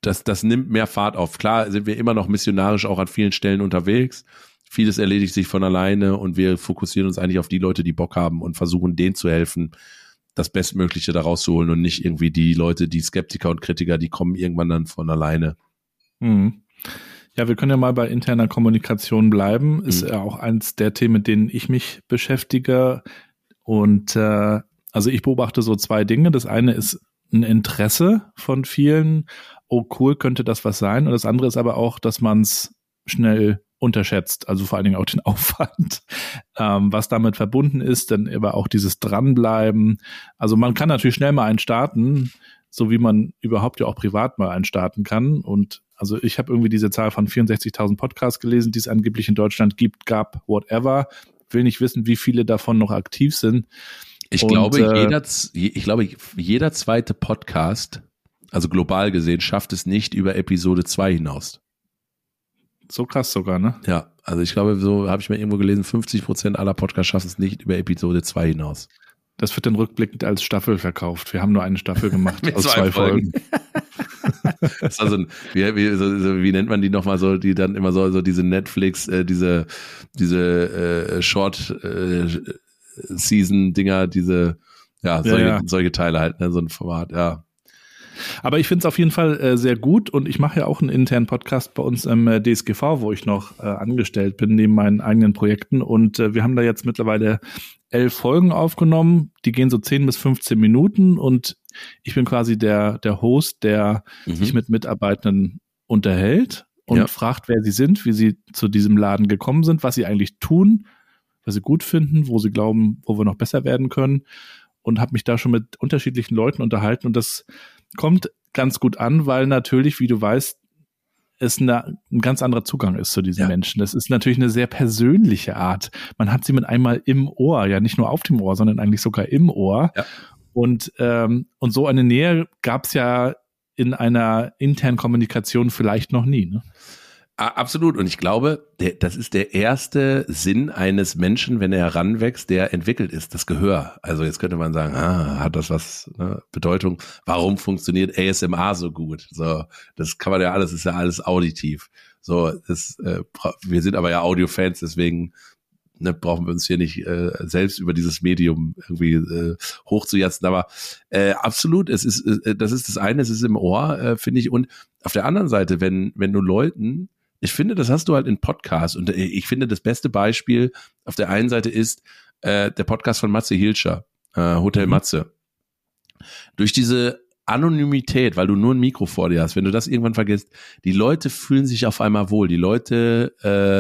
das nimmt mehr Fahrt auf. Klar sind wir immer noch missionarisch auch an vielen Stellen unterwegs. Vieles erledigt sich von alleine und wir fokussieren uns eigentlich auf die Leute, die Bock haben und versuchen, denen zu helfen, das Bestmögliche da rauszuholen und nicht irgendwie die Leute, die Skeptiker und Kritiker, die kommen irgendwann dann von alleine. Mhm. Ja, wir können ja mal bei interner Kommunikation bleiben. Ist ja auch eins der Themen, mit denen ich mich beschäftige. Und also ich beobachte so zwei Dinge. Das eine ist ein Interesse von vielen. Oh cool, könnte das was sein? Und das andere ist aber auch, dass man es schnell unterschätzt, also vor allen Dingen auch den Aufwand, was damit verbunden ist, dann aber auch dieses Dranbleiben. Also man kann natürlich schnell mal einen starten, so wie man überhaupt ja auch privat mal einen starten kann. Und also ich habe irgendwie diese Zahl von 64.000 Podcasts gelesen, die es angeblich in Deutschland gab, whatever. Will nicht wissen, wie viele davon noch aktiv sind. Ich glaube, jeder zweite Podcast, also global gesehen, schafft es nicht über Episode 2 hinaus. So krass sogar, ne? Ja, also ich glaube, so habe ich mal irgendwo gelesen, 50% aller Podcasts schaffen es nicht über Episode 2 hinaus. Das wird dann rückblickend als Staffel verkauft. Wir haben nur eine Staffel gemacht aus 2 Folgen. Das ist also wie nennt man die nochmal so, die dann immer so diese Netflix, diese Short Season-Dinger, solche Teile halt, ne, so ein Format, ja. Aber ich finde es auf jeden Fall sehr gut und ich mache ja auch einen internen Podcast bei uns im DSGV, wo ich noch angestellt bin, neben meinen eigenen Projekten und wir haben da jetzt mittlerweile 11 Folgen aufgenommen, die gehen so 10 bis 15 Minuten und ich bin quasi der Host, der sich mit Mitarbeitenden unterhält und fragt, wer sie sind, wie sie zu diesem Laden gekommen sind, was sie eigentlich tun, was sie gut finden, wo sie glauben, wo wir noch besser werden können und habe mich da schon mit unterschiedlichen Leuten unterhalten und das kommt ganz gut an, weil natürlich, wie du weißt, es ein ganz anderer Zugang ist zu diesen Menschen. Das ist natürlich eine sehr persönliche Art. Man hat sie mit einmal im Ohr, ja nicht nur auf dem Ohr, sondern eigentlich sogar im Ohr. Ja. Und so eine Nähe gab es ja in einer internen Kommunikation vielleicht noch nie, ne? Absolut. Und ich glaube, das ist der erste Sinn eines Menschen, wenn er heranwächst, der entwickelt ist, das Gehör. Also jetzt könnte man sagen, hat das was, ne, Bedeutung? Warum funktioniert ASMR so gut? So, das kann man ja alles, ist ja alles auditiv. So, wir sind aber ja Audio-Fans, deswegen brauchen wir uns hier nicht selbst über dieses Medium irgendwie hochzujatzen. Aber absolut, das ist das eine, es ist im Ohr, finde ich. Und auf der anderen Seite, wenn du Leuten, ich finde, das hast du halt in Podcasts und ich finde, das beste Beispiel auf der einen Seite ist der Podcast von Matze Hilscher, Hotel Matze. Durch diese Anonymität, weil du nur ein Mikro vor dir hast, wenn du das irgendwann vergisst, die Leute fühlen sich auf einmal wohl, die Leute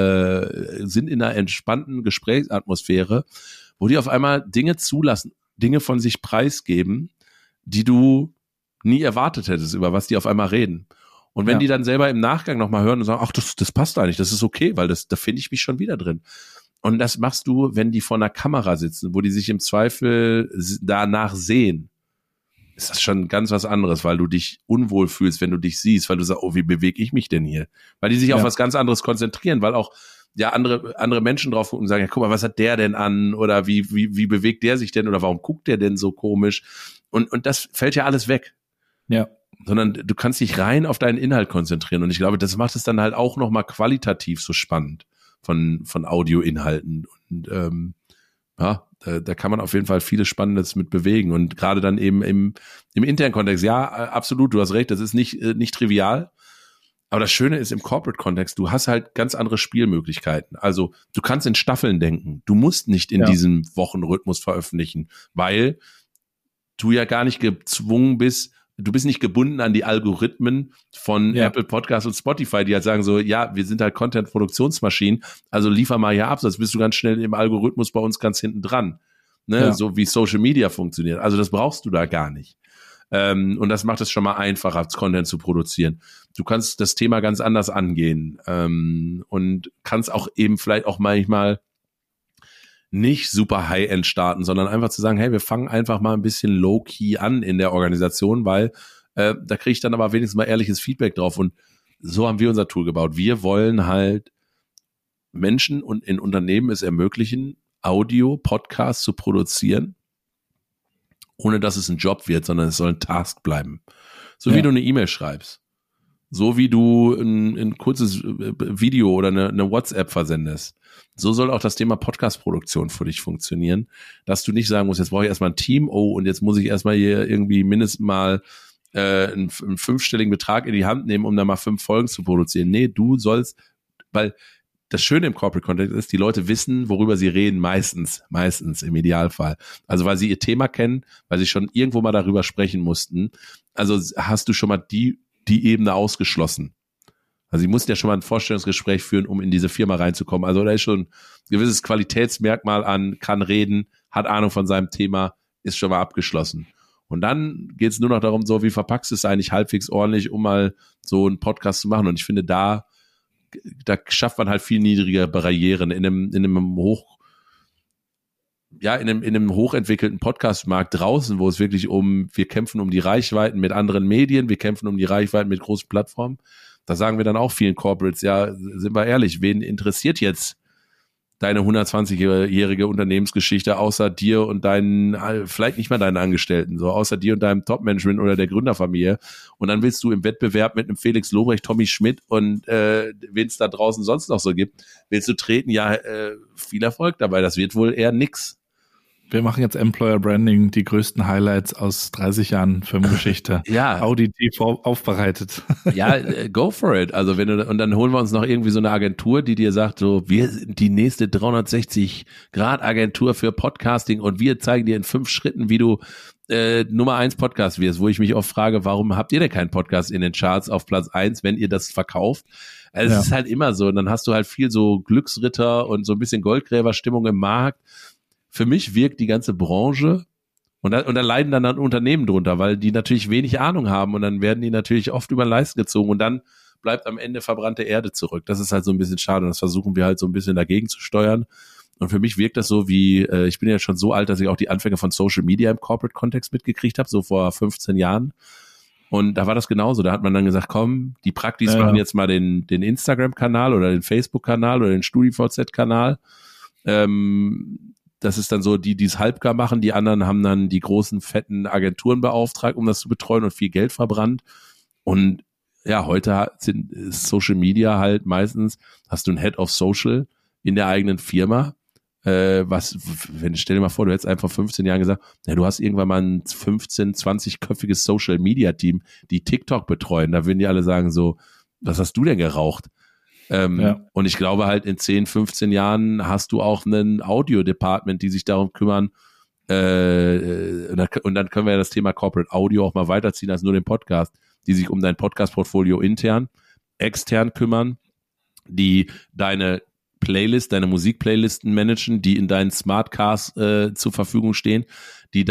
sind in einer entspannten Gesprächsatmosphäre, wo die auf einmal Dinge zulassen, Dinge von sich preisgeben, die du nie erwartet hättest, über was die auf einmal reden. Und wenn die dann selber im Nachgang nochmal hören und sagen, ach, das passt eigentlich, das ist okay, weil da finde ich mich schon wieder drin. Und das machst du, wenn die vor einer Kamera sitzen, wo die sich im Zweifel danach sehen. Ist das schon ganz was anderes, weil du dich unwohl fühlst, wenn du dich siehst, weil du sagst, oh, wie bewege ich mich denn hier? Weil die sich auf was ganz anderes konzentrieren, weil auch andere Menschen drauf gucken und sagen, ja, guck mal, was hat der denn an? Oder wie bewegt der sich denn? Oder warum guckt der denn so komisch? Und das fällt ja alles weg. Ja. Sondern du kannst dich rein auf deinen Inhalt konzentrieren. Und ich glaube, das macht es dann halt auch nochmal qualitativ so spannend von Audioinhalten. Und da kann man auf jeden Fall vieles Spannendes mit bewegen. Und gerade dann eben im internen Kontext, ja, absolut, du hast recht, das ist nicht trivial. Aber das Schöne ist im Corporate-Kontext, du hast halt ganz andere Spielmöglichkeiten. Also du kannst in Staffeln denken. Du musst nicht in diesem Wochenrhythmus veröffentlichen, weil du ja gar nicht gezwungen bist, du bist nicht gebunden an die Algorithmen von Apple Podcasts und Spotify, die halt sagen so, ja, wir sind halt Content-Produktionsmaschinen, also liefer mal hier ab, sonst bist du ganz schnell im Algorithmus bei uns ganz hinten dran. Ne? So wie Social Media funktioniert. Also das brauchst du da gar nicht. Und das macht es schon mal einfacher, Content zu produzieren. Du kannst das Thema ganz anders angehen und kannst auch eben vielleicht auch manchmal nicht super High-End starten, sondern einfach zu sagen, hey, wir fangen einfach mal ein bisschen Low-Key an in der Organisation, weil da kriege ich dann aber wenigstens mal ehrliches Feedback drauf. Und so haben wir unser Tool gebaut. Wir wollen halt Menschen und in Unternehmen es ermöglichen, Audio-Podcasts zu produzieren, ohne dass es ein Job wird, sondern es soll ein Task bleiben. So wie du eine E-Mail schreibst. So wie du ein kurzes Video oder eine WhatsApp versendest. So soll auch das Thema Podcast-Produktion für dich funktionieren, dass du nicht sagen musst, jetzt brauche ich erstmal ein Team, und jetzt muss ich erstmal hier irgendwie mindestens mal einen 5-stelligen Betrag in die Hand nehmen, um da mal 5 Folgen zu produzieren. Nee, du sollst, weil das Schöne im Corporate Content ist, die Leute wissen, worüber sie reden, meistens im Idealfall. Also weil sie ihr Thema kennen, weil sie schon irgendwo mal darüber sprechen mussten. Also hast du schon mal die Ebene ausgeschlossen. Also sie mussten ja schon mal ein Vorstellungsgespräch führen, um in diese Firma reinzukommen. Also da ist schon ein gewisses Qualitätsmerkmal an, kann reden, hat Ahnung von seinem Thema, ist schon mal abgeschlossen. Und dann geht es nur noch darum, so wie verpackst du es eigentlich halbwegs ordentlich, um mal so einen Podcast zu machen. Und ich finde, da schafft man halt viel niedrigere Barrieren in einem hochentwickelten Podcastmarkt draußen, wo es wirklich wir kämpfen um die Reichweiten mit anderen Medien, wir kämpfen um die Reichweiten mit großen Plattformen. Da sagen wir dann auch vielen Corporates, ja, sind wir ehrlich, wen interessiert jetzt deine 120-jährige Unternehmensgeschichte außer dir und vielleicht nicht mal deinen Angestellten, so außer dir und deinem Top-Management oder der Gründerfamilie. Und dann willst du im Wettbewerb mit einem Felix Lobrecht, Tommy Schmidt und wen es da draußen sonst noch so gibt, willst du treten? Ja, viel Erfolg dabei. Das wird wohl eher nix. Wir machen jetzt Employer Branding, die größten Highlights aus 30 Jahren Firmengeschichte. Ja. Auditiv aufbereitet. Ja, go for it. Also und dann holen wir uns noch irgendwie so eine Agentur, die dir sagt, so, wir sind die nächste 360-Grad-Agentur für Podcasting und wir zeigen dir in 5 Schritten, wie du Nummer 1 Podcast wirst, wo ich mich oft frage, warum habt ihr denn keinen Podcast in den Charts auf Platz 1, wenn ihr das verkauft? Also es ist halt immer so. Und dann hast du halt viel so Glücksritter und so ein bisschen Goldgräberstimmung im Markt. Für mich wirkt die ganze Branche und da leiden dann Unternehmen drunter, weil die natürlich wenig Ahnung haben und dann werden die natürlich oft über den Leisten gezogen und dann bleibt am Ende verbrannte Erde zurück. Das ist halt so ein bisschen schade und das versuchen wir halt so ein bisschen dagegen zu steuern. Und für mich wirkt das so wie, ich bin ja schon so alt, dass ich auch die Anfänge von Social Media im Corporate-Kontext mitgekriegt habe, so vor 15 Jahren. Und da war das genauso. Da hat man dann gesagt, komm, die Praktis machen jetzt mal den Instagram-Kanal oder den Facebook-Kanal oder den StudiVZ-Kanal. Das ist dann so, die es halbgar machen. Die anderen haben dann die großen, fetten Agenturen beauftragt, um das zu betreuen und viel Geld verbrannt. Und ja, heute ist Social Media halt meistens, hast du einen Head of Social in der eigenen Firma. Stell dir mal vor, du hättest einfach 15 Jahren gesagt, ja, du hast irgendwann mal ein 15-20-köpfiges Social Media Team, die TikTok betreuen. Da würden die alle sagen so, was hast du denn geraucht? Und ich glaube halt in 10, 15 Jahren hast du auch einen Audio-Department, die sich darum kümmern, und dann können wir ja das Thema Corporate Audio auch mal weiterziehen als nur den Podcast, die sich um dein Podcast-Portfolio intern, extern kümmern, die deine Musikplaylisten managen, die in deinen Smartcars zur Verfügung stehen, die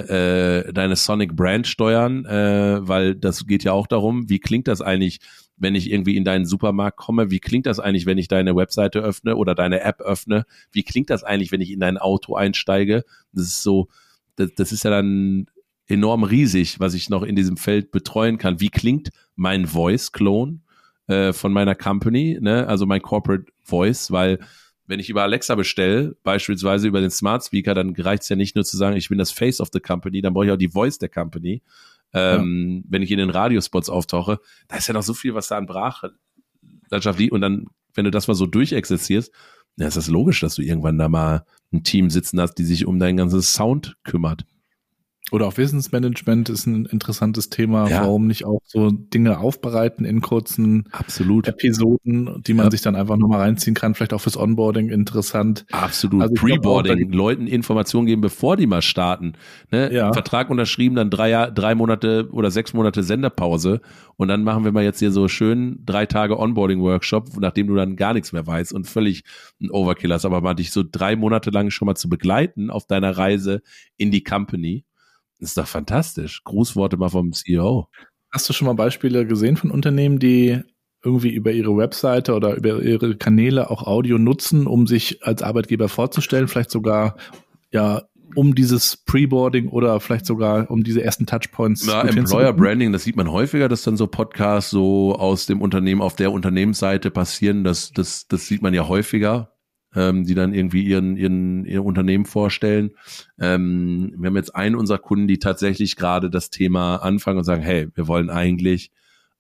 deine Sonic Brand steuern, weil das geht ja auch darum, wie klingt das eigentlich, wenn ich irgendwie in deinen Supermarkt komme, wie klingt das eigentlich, wenn ich deine Webseite öffne oder deine App öffne, wie klingt das eigentlich, wenn ich in dein Auto einsteige, das ist so, das ist ja dann enorm riesig, was ich noch in diesem Feld betreuen kann, wie klingt mein Voice-Clone von meiner Company, ne? Also mein Corporate Voice, weil wenn ich über Alexa bestelle, beispielsweise über den Smart Speaker, dann reicht es ja nicht nur zu sagen, ich bin das Face of the Company, dann brauche ich auch die Voice der Company. Wenn ich in den Radiospots auftauche, da ist ja noch so viel, was da an Brachlandschaft liegt. Und dann, wenn du das mal so durchexerzierst, dann ist das logisch, dass du irgendwann da mal ein Team sitzen hast, die sich um dein ganzes Sound kümmert. Oder auch Wissensmanagement ist ein interessantes Thema. Ja. Warum nicht auch so Dinge aufbereiten in kurzen Episoden, die man sich dann einfach nochmal reinziehen kann, vielleicht auch fürs Onboarding interessant. Absolut. Also Preboarding, Leuten Informationen geben, bevor die mal starten. Ne? Ja. Vertrag unterschrieben, dann 3 Monate oder 6 Monate Senderpause und dann machen wir mal jetzt hier so schön 3 Tage Onboarding-Workshop, nachdem du dann gar nichts mehr weißt und völlig ein Overkill hast, aber mal dich so 3 Monate lang schon mal zu begleiten auf deiner Reise in die Company. Ist doch fantastisch. Grußworte mal vom CEO. Hast du schon mal Beispiele gesehen von Unternehmen, die irgendwie über ihre Webseite oder über ihre Kanäle auch Audio nutzen, um sich als Arbeitgeber vorzustellen? Vielleicht sogar ja um dieses Preboarding oder vielleicht sogar um diese ersten Touchpoints. Ja, Employer Branding, das sieht man häufiger, dass dann so Podcasts so aus dem Unternehmen auf der Unternehmensseite passieren. Das sieht man ja häufiger. Die dann irgendwie ihr Unternehmen vorstellen. Wir haben jetzt einen unserer Kunden, die tatsächlich gerade das Thema anfangen und sagen, hey, wir wollen eigentlich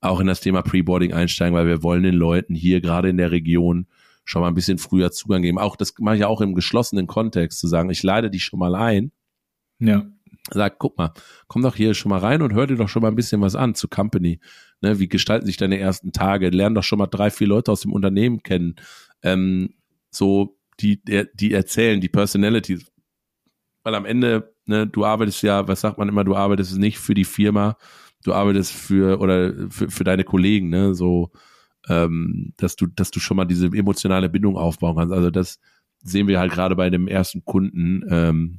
auch in das Thema Preboarding einsteigen, weil wir wollen den Leuten hier gerade in der Region schon mal ein bisschen früher Zugang geben. Auch das mache ich ja auch im geschlossenen Kontext, zu sagen, ich lade dich schon mal ein. Ja. Sag, guck mal, komm doch hier schon mal rein und hör dir doch schon mal ein bisschen was an zu Company. Ne, wie gestalten sich deine ersten Tage? Lern doch schon mal 3-4 Leute aus dem Unternehmen kennen. So, die erzählen, die Personalities. Weil am Ende, ne, du arbeitest ja, was sagt man immer, du arbeitest nicht für die Firma, du arbeitest für deine Kollegen, ne, so, dass du schon mal diese emotionale Bindung aufbauen kannst. Also das sehen wir halt gerade bei dem ersten Kunden.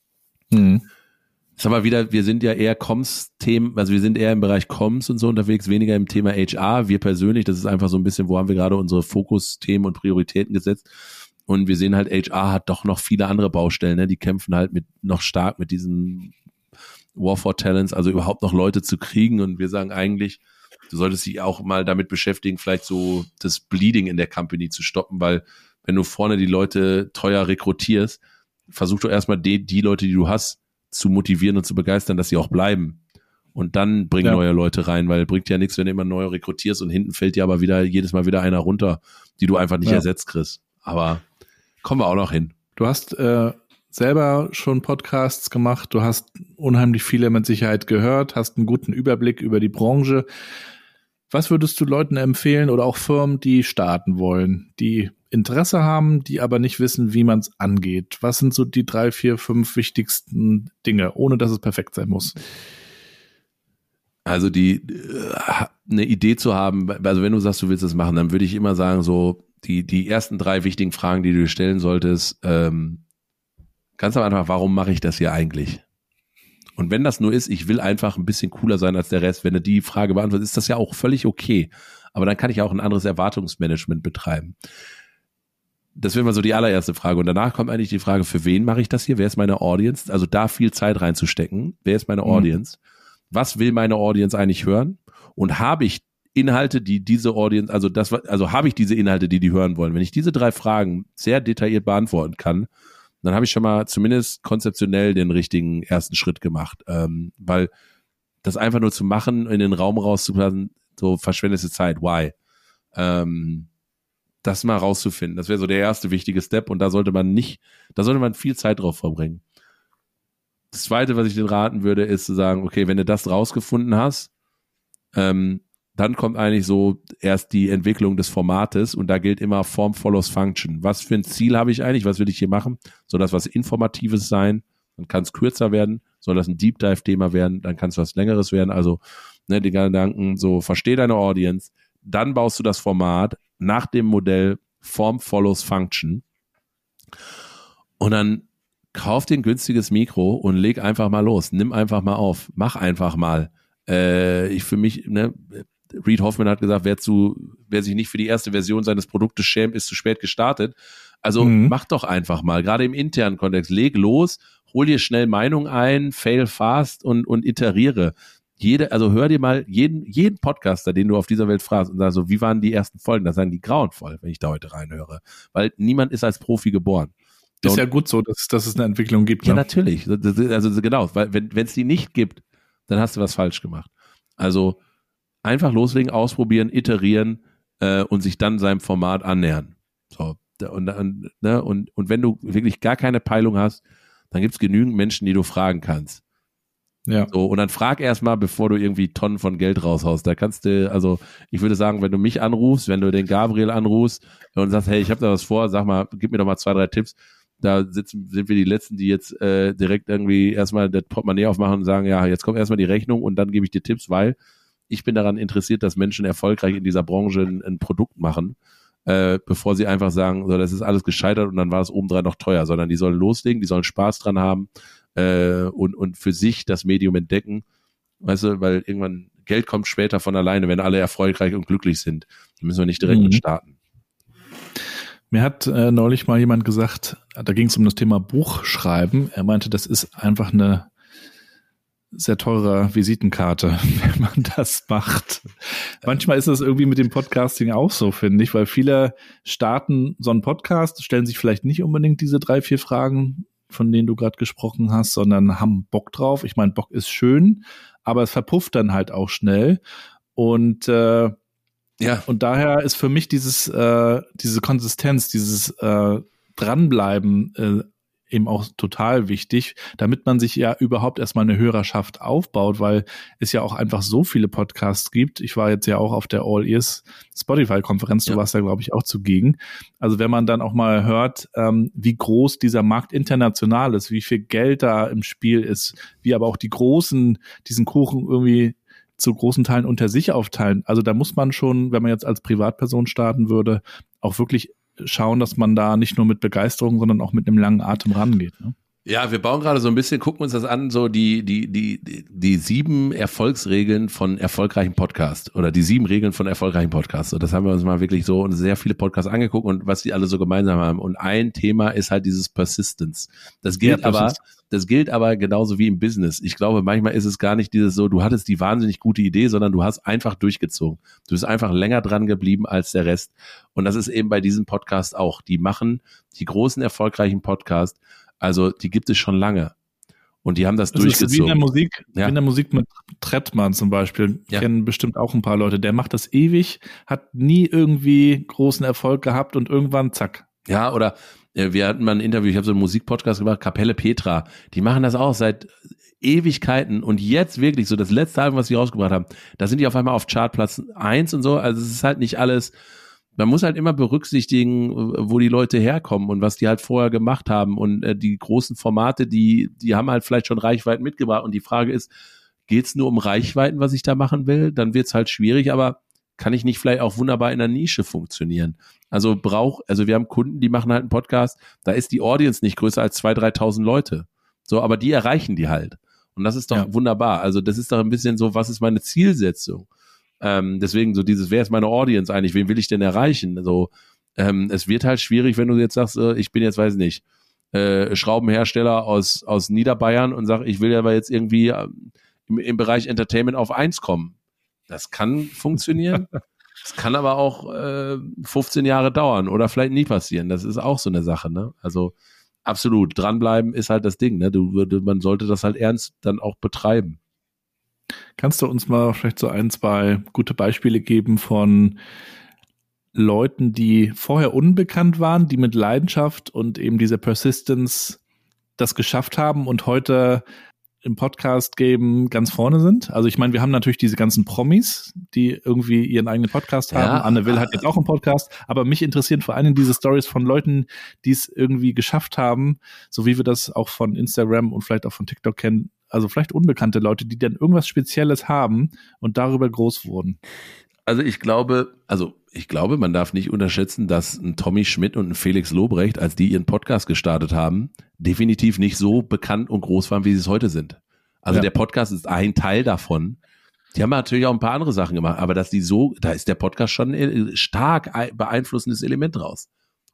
Ist aber wieder, wir sind ja eher Comms-Themen, also wir sind eher im Bereich Comms und so unterwegs, weniger im Thema HR. Wir persönlich, das ist einfach so ein bisschen, wo haben wir gerade unsere Fokusthemen und Prioritäten gesetzt. Und wir sehen halt, HR hat doch noch viele andere Baustellen, ne? Die kämpfen halt noch stark mit diesen War for Talents, also überhaupt noch Leute zu kriegen. Und wir sagen eigentlich, du solltest dich auch mal damit beschäftigen, vielleicht so das Bleeding in der Company zu stoppen, weil wenn du vorne die Leute teuer rekrutierst, versuch doch erstmal die Leute, die du hast, zu motivieren und zu begeistern, dass sie auch bleiben. Und dann bring neue Leute rein, weil bringt ja nichts, wenn du immer neue rekrutierst und hinten fällt dir aber jedes Mal wieder einer runter, die du einfach nicht ersetzt kriegst. Aber kommen wir auch noch hin. Du hast selber schon Podcasts gemacht, du hast unheimlich viele mit Sicherheit gehört, hast einen guten Überblick über die Branche. Was würdest du Leuten empfehlen oder auch Firmen, die starten wollen, die Interesse haben, die aber nicht wissen, wie man es angeht? Was sind so die 3, 4, 5 wichtigsten Dinge, ohne dass es perfekt sein muss? Also eine Idee zu haben, also wenn du sagst, du willst das machen, dann würde ich immer sagen, so die ersten 3 wichtigen Fragen, die du dir stellen solltest, ganz am Anfang, warum mache ich das hier eigentlich? Und wenn das nur ist, ich will einfach ein bisschen cooler sein als der Rest, wenn du die Frage beantwortest, ist das ja auch völlig okay. Aber dann kann ich auch ein anderes Erwartungsmanagement betreiben. Das wäre mal so die allererste Frage. Und danach kommt eigentlich die Frage, für wen mache ich das hier? Wer ist meine Audience? Also da viel Zeit reinzustecken. Wer ist meine Audience? Was will meine Audience eigentlich hören? Und habe ich Inhalte, die diese Audience, also habe ich diese Inhalte, die hören wollen? Wenn ich diese 3 Fragen sehr detailliert beantworten kann, dann habe ich schon mal zumindest konzeptionell den richtigen ersten Schritt gemacht. Weil das einfach nur zu machen, in den Raum rauszulassen, so verschwendete Zeit. Why? Das mal rauszufinden. Das wäre so der erste wichtige Step und da sollte man viel Zeit drauf verbringen. Das Zweite, was ich dir raten würde, ist zu sagen, okay, wenn du das rausgefunden hast, dann kommt eigentlich so erst die Entwicklung des Formates und da gilt immer Form follows Function. Was für ein Ziel habe ich eigentlich? Was will ich hier machen? Soll das was Informatives sein? Dann kann es kürzer werden. Soll das ein Deep Dive-Thema werden? Dann kann es was Längeres werden. Also die Gedanken, so versteh deine Audience, dann baust du das Format nach dem Modell Form follows Function und dann kauf dir ein günstiges Mikro und leg einfach mal los. Nimm einfach mal auf. Mach einfach mal. Reid Hoffman hat gesagt, wer sich nicht für die erste Version seines Produktes schämt, ist zu spät gestartet. Also mach doch einfach mal, gerade im internen Kontext, leg los, hol dir schnell Meinung ein, fail fast und iteriere. Hör dir mal jeden Podcaster, den du auf dieser Welt fragst und sag so, wie waren die ersten Folgen? Da sagen die grauenvoll, wenn ich da heute reinhöre. Weil niemand ist als Profi geboren. Ist ja gut so, dass es eine Entwicklung gibt. Ja, ne? Natürlich. Also genau, weil wenn es die nicht gibt, dann hast du was falsch gemacht. Also einfach loslegen, ausprobieren, iterieren und sich dann seinem Format annähern. So. Und wenn du wirklich gar keine Peilung hast, dann gibt es genügend Menschen, die du fragen kannst. Ja. So, und dann frag erstmal, bevor du irgendwie Tonnen von Geld raushaust. Da kannst du, also ich würde sagen, wenn du mich anrufst, wenn du den Gabriel anrufst und sagst, hey, ich habe da was vor, sag mal, gib mir doch mal 2, 3 Tipps. Da sind wir die Letzten, die jetzt direkt irgendwie erstmal das Portemonnaie aufmachen und sagen, ja, jetzt kommt erstmal die Rechnung und dann gebe ich dir Tipps, weil ich bin daran interessiert, dass Menschen erfolgreich in dieser Branche ein Produkt machen, bevor sie einfach sagen, so, das ist alles gescheitert und dann war es obendrein noch teuer, sondern die sollen loslegen, die sollen Spaß dran haben und für sich das Medium entdecken, weißt du, weil irgendwann Geld kommt später von alleine, wenn alle erfolgreich und glücklich sind. Da müssen wir nicht direkt mit starten. Mir hat neulich mal jemand gesagt, da ging es um das Thema Buchschreiben. Er meinte, das ist einfach eine sehr teure Visitenkarte, wenn man das macht. Manchmal ist das irgendwie mit dem Podcasting auch so, finde ich, weil viele starten so einen Podcast, stellen sich vielleicht nicht unbedingt diese 3, 4 Fragen, von denen du gerade gesprochen hast, sondern haben Bock drauf. Ich meine, Bock ist schön, aber es verpufft dann halt auch schnell. Und und daher ist für mich diese Konsistenz, dieses Dranbleiben eben auch total wichtig, damit man sich ja überhaupt erstmal eine Hörerschaft aufbaut, weil es ja auch einfach so viele Podcasts gibt. Ich war jetzt ja auch auf der All Ears Spotify-Konferenz, du warst da, glaube ich, auch zugegen. Also wenn man dann auch mal hört, wie groß dieser Markt international ist, wie viel Geld da im Spiel ist, wie aber auch die Großen diesen Kuchen irgendwie zu großen Teilen unter sich aufteilen. Also da muss man schon, wenn man jetzt als Privatperson starten würde, auch wirklich schauen, dass man da nicht nur mit Begeisterung, sondern auch mit einem langen Atem rangeht. Ne? Ja, wir bauen gerade so ein bisschen, gucken uns das an, so die 7 Erfolgsregeln von erfolgreichen Podcasts oder die 7 Regeln von erfolgreichen Podcasts. Und das haben wir uns mal wirklich so und sehr viele Podcasts angeguckt und was die alle so gemeinsam haben. Und ein Thema ist halt dieses Persistence. Das gilt aber genauso wie im Business. Ich glaube, manchmal ist es gar nicht dieses so, du hattest die wahnsinnig gute Idee, sondern du hast einfach durchgezogen. Du bist einfach länger dran geblieben als der Rest. Und das ist eben bei diesem Podcast auch. Die machen die großen erfolgreichen Podcasts. Also die gibt es schon lange und die haben das durchgezogen. Ist wie in der Musik mit Trettmann zum Beispiel, kennen bestimmt auch ein paar Leute, der macht das ewig, hat nie irgendwie großen Erfolg gehabt und irgendwann zack. Ja, oder wir hatten mal ein Interview, ich habe so einen Musikpodcast gemacht, Kapelle Petra, die machen das auch seit Ewigkeiten und jetzt wirklich so das letzte Album, was sie rausgebracht haben, da sind die auf einmal auf Chartplatz 1 und so, also es ist halt nicht alles. Man muss halt immer berücksichtigen, wo die Leute herkommen und was die halt vorher gemacht haben und die großen Formate, die haben halt vielleicht schon Reichweiten mitgebracht und die Frage ist, geht's nur um Reichweiten, was ich da machen will? Dann wird's halt schwierig, aber kann ich nicht vielleicht auch wunderbar in der Nische funktionieren? Also wir haben Kunden, die machen halt einen Podcast, da ist die Audience nicht größer als 2.000, 3.000 Leute. So, aber die erreichen die halt. Und das ist doch wunderbar. Also das ist doch ein bisschen so, was ist meine Zielsetzung? Deswegen so dieses, wer ist meine Audience eigentlich, wen will ich denn erreichen? So, es wird halt schwierig, wenn du jetzt sagst, ich bin jetzt, weiß nicht, Schraubenhersteller aus Niederbayern und sag, ich will aber jetzt irgendwie im Bereich Entertainment auf 1 kommen. Das kann funktionieren. Das kann aber auch 15 Jahre dauern oder vielleicht nie passieren. Das ist auch so eine Sache, ne? Also absolut, dranbleiben ist halt das Ding, ne? Man sollte das halt ernst dann auch betreiben. Kannst du uns mal vielleicht so 1, 2 gute Beispiele geben von Leuten, die vorher unbekannt waren, die mit Leidenschaft und eben dieser Persistence das geschafft haben und heute im Podcast-Game ganz vorne sind? Also ich meine, wir haben natürlich diese ganzen Promis, die irgendwie ihren eigenen Podcast haben. Ja, Anne Will hat jetzt auch einen Podcast, aber mich interessieren vor allem diese Stories von Leuten, die es irgendwie geschafft haben, so wie wir das auch von Instagram und vielleicht auch von TikTok kennen, also vielleicht unbekannte Leute, die dann irgendwas Spezielles haben und darüber groß wurden. Also ich glaube, man darf nicht unterschätzen, dass ein Tommy Schmidt und ein Felix Lobrecht, als die ihren Podcast gestartet haben, definitiv nicht so bekannt und groß waren, wie sie es heute sind. Also der Podcast ist ein Teil davon. Die haben natürlich auch ein paar andere Sachen gemacht, aber da ist der Podcast schon ein stark beeinflussendes Element draus.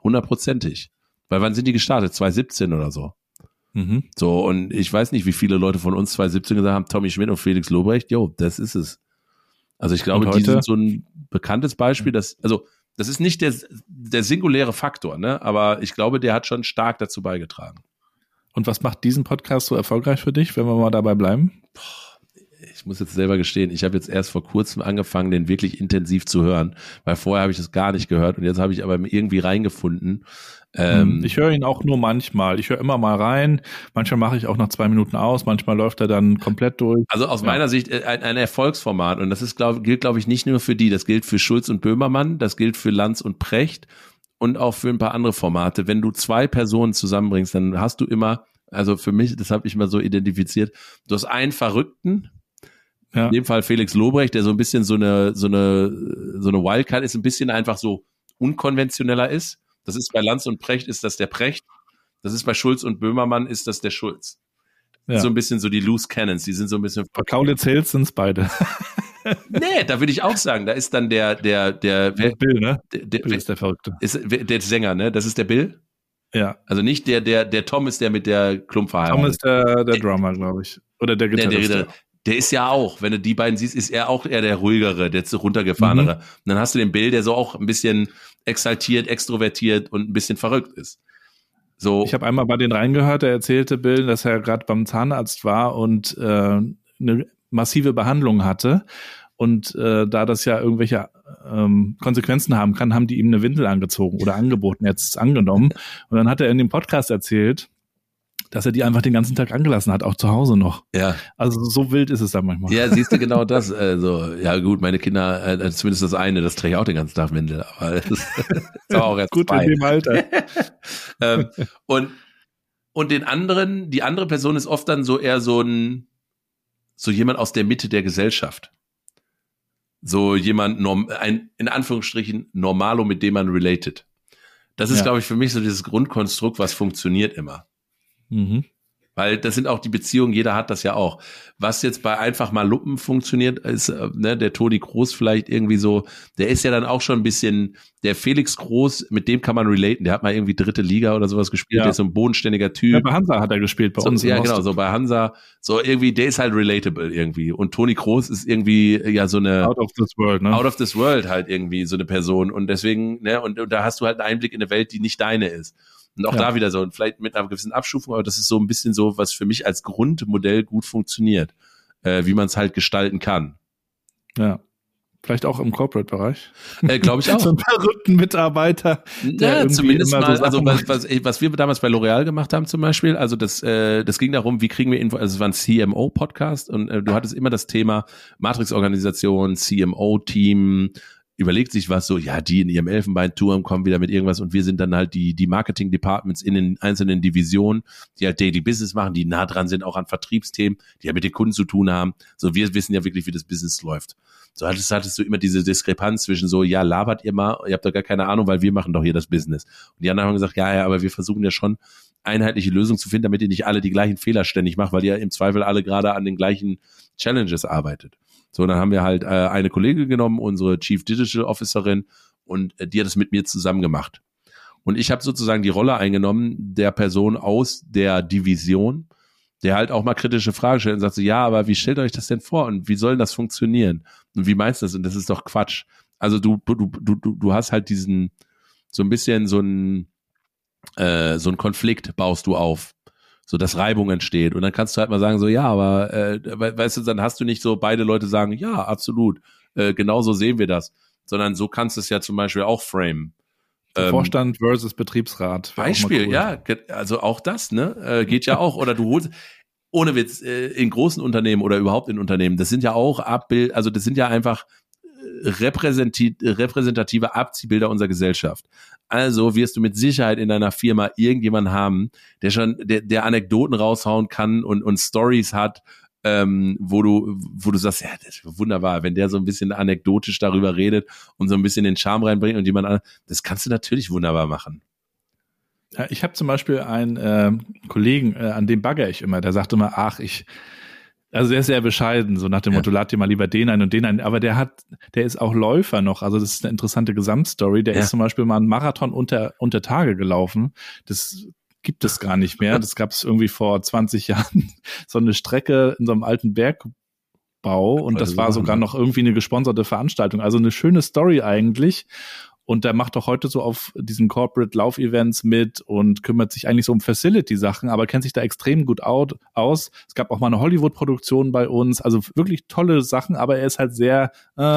100%. Weil wann sind die gestartet? 2017 oder so. Mhm. So, und ich weiß nicht, wie viele Leute von uns 2017 gesagt haben, Tommy Schmidt und Felix Lobrecht, das ist es. Also ich glaube, die sind so ein bekanntes Beispiel, das ist nicht der singuläre Faktor, ne? Aber ich glaube, der hat schon stark dazu beigetragen. Und was macht diesen Podcast so erfolgreich für dich, wenn wir mal dabei bleiben? Ich muss jetzt selber gestehen, ich habe jetzt erst vor kurzem angefangen, den wirklich intensiv zu hören, weil vorher habe ich das gar nicht gehört und jetzt habe ich aber irgendwie reingefunden. Ich höre ihn auch nur manchmal. Ich höre immer mal rein. Manchmal mache ich auch nach 2 Minuten aus. Manchmal läuft er dann komplett durch. Also aus meiner Sicht ein Erfolgsformat und das gilt, glaube ich, nicht nur für die. Das gilt für Schulz und Böhmermann, das gilt für Lanz und Precht und auch für ein paar andere Formate. Wenn du 2 Personen zusammenbringst, dann hast du immer, also für mich, das habe ich mal so identifiziert, du hast einen Verrückten, in dem Fall Felix Lobrecht, der so ein bisschen so eine Wildcard ist, ein bisschen einfach so unkonventioneller ist. Das ist bei Lanz und Precht, ist das der Precht. Das ist bei Schulz und Böhmermann, ist das der Schulz. Ja. So ein bisschen so die Loose Cannons, die sind so ein bisschen... Bei Kaulitz Hills sind es beide. Nee, da würde ich auch sagen, da ist dann der Bill, ne? Bill ist der Verrückte. Ist der Sänger, ne? Das ist der Bill? Ja. Also nicht der Tom ist der mit der Klump verheiratet. Tom ist der Drummer, glaube ich. Oder der Gitarrist. Der ist ja auch, wenn du die beiden siehst, ist er auch eher der ruhigere, der runtergefahrenere. Und dann hast du den Bill, der so auch ein bisschen exaltiert, extrovertiert und ein bisschen verrückt ist. So. Ich habe einmal bei denen reingehört, er erzählte Bill, dass er gerade beim Zahnarzt war und eine massive Behandlung hatte. Und da das ja irgendwelche Konsequenzen haben kann, haben die ihm eine Windel angezogen oder angeboten, jetzt ist es angenommen. Und dann hat er in dem Podcast erzählt, dass er die einfach den ganzen Tag angelassen hat, auch zu Hause noch. Ja. Also so wild ist es dann manchmal. Ja, siehst du genau das. Also, ja gut, meine Kinder, zumindest das eine, das trägt auch den ganzen Tag Windel. Aber das ist auch erst gut zwei. In dem Alter. Und die andere Person ist oft dann so eher so jemand aus der Mitte der Gesellschaft. So jemand, ein in Anführungsstrichen Normalo, mit dem man related. Das ist, glaube ich, für mich so dieses Grundkonstrukt, was funktioniert immer. Mhm. Weil das sind auch die Beziehungen, jeder hat das ja auch. Was jetzt bei einfach mal Luppen funktioniert, ist, der Toni Kroos vielleicht irgendwie so, der ist ja dann auch schon ein bisschen, der Felix Groß, mit dem kann man relaten, der hat mal irgendwie 3. Liga oder sowas gespielt, der ist so ein bodenständiger Typ. Ja, bei Hansa hat er gespielt, bei uns. Ja, genau, so bei Hansa, so irgendwie, der ist halt relatable irgendwie. Und Toni Kroos ist irgendwie ja so eine Out of this world, ne? Out of this world halt irgendwie so eine Person. Und deswegen, und da hast du halt einen Einblick in eine Welt, die nicht deine ist. Und auch da wieder so, und vielleicht mit einer gewissen Abstufung, aber das ist so ein bisschen so, was für mich als Grundmodell gut funktioniert, wie man es halt gestalten kann. Ja. Vielleicht auch im Corporate-Bereich. Glaube ich auch. So einen verrückten Mitarbeiter. Ja, zumindest immer mal, so also was wir damals bei L'Oreal gemacht haben zum Beispiel, also das ging darum, wie kriegen wir Info, also es war ein CMO-Podcast und du hattest immer das Thema Matrix-Organisation, CMO-Team, überlegt sich was so, ja, die in ihrem Elfenbeinturm kommen wieder mit irgendwas und wir sind dann halt die Marketing-Departments in den einzelnen Divisionen, die halt Daily Business machen, die nah dran sind auch an Vertriebsthemen, die ja mit den Kunden zu tun haben. So, wir wissen ja wirklich, wie das Business läuft. So hattest du immer diese Diskrepanz zwischen so, ja, labert ihr mal, ihr habt doch gar keine Ahnung, weil wir machen doch hier das Business. Und die anderen haben gesagt, ja, aber wir versuchen ja schon einheitliche Lösungen zu finden, damit ihr nicht alle die gleichen Fehler ständig macht, weil ihr im Zweifel alle gerade an den gleichen Challenges arbeitet. So, dann haben wir halt eine Kollegin genommen, unsere Chief Digital Officerin, und die hat es mit mir zusammen gemacht. Und ich habe sozusagen die Rolle eingenommen der Person aus der Division, der halt auch mal kritische Fragen stellt und sagt so, ja, aber wie stellt ihr euch das denn vor und wie soll das funktionieren? Und wie meinst du das? Und das ist doch Quatsch. Also du hast halt diesen, so ein bisschen so ein Konflikt baust du auf, so dass Reibung entsteht. Und dann kannst du halt mal sagen so, ja, aber weißt du, dann hast du nicht so beide Leute sagen, ja, absolut, genau so sehen wir das, sondern so kannst du es ja zum Beispiel auch framen. Vorstand versus Betriebsrat. Beispiel, cool. Ja, also auch das, ne, geht ja auch. Oder du holst, ohne Witz, in großen Unternehmen oder überhaupt in Unternehmen, das sind ja auch also das sind ja einfach repräsentative Abziehbilder unserer Gesellschaft. Also wirst du mit Sicherheit in deiner Firma irgendjemanden haben, der Anekdoten raushauen kann und Stories hat, wo du sagst, ja, das ist wunderbar, wenn der so ein bisschen anekdotisch darüber redet und so ein bisschen den Charme reinbringt und jemand, das kannst du natürlich wunderbar machen. Ja, ich habe zum Beispiel einen Kollegen, an dem bagger ich immer, der sagt immer, also der ist sehr bescheiden, so nach dem Motto, lad dir mal lieber den ein und den ein, aber der ist auch Läufer noch, also das ist eine interessante Gesamtstory, der ist zum Beispiel mal einen Marathon unter Tage gelaufen, das gibt es gar nicht mehr, das gab es irgendwie vor 20 Jahren, so eine Strecke in so einem alten Bergbau und das war sogar noch irgendwie eine gesponserte Veranstaltung, also eine schöne Story eigentlich. Und der macht doch heute so auf diesen Corporate-Lauf-Events mit und kümmert sich eigentlich so um Facility-Sachen, aber kennt sich da extrem gut aus. Es gab auch mal eine Hollywood-Produktion bei uns, also wirklich tolle Sachen, aber er ist halt sehr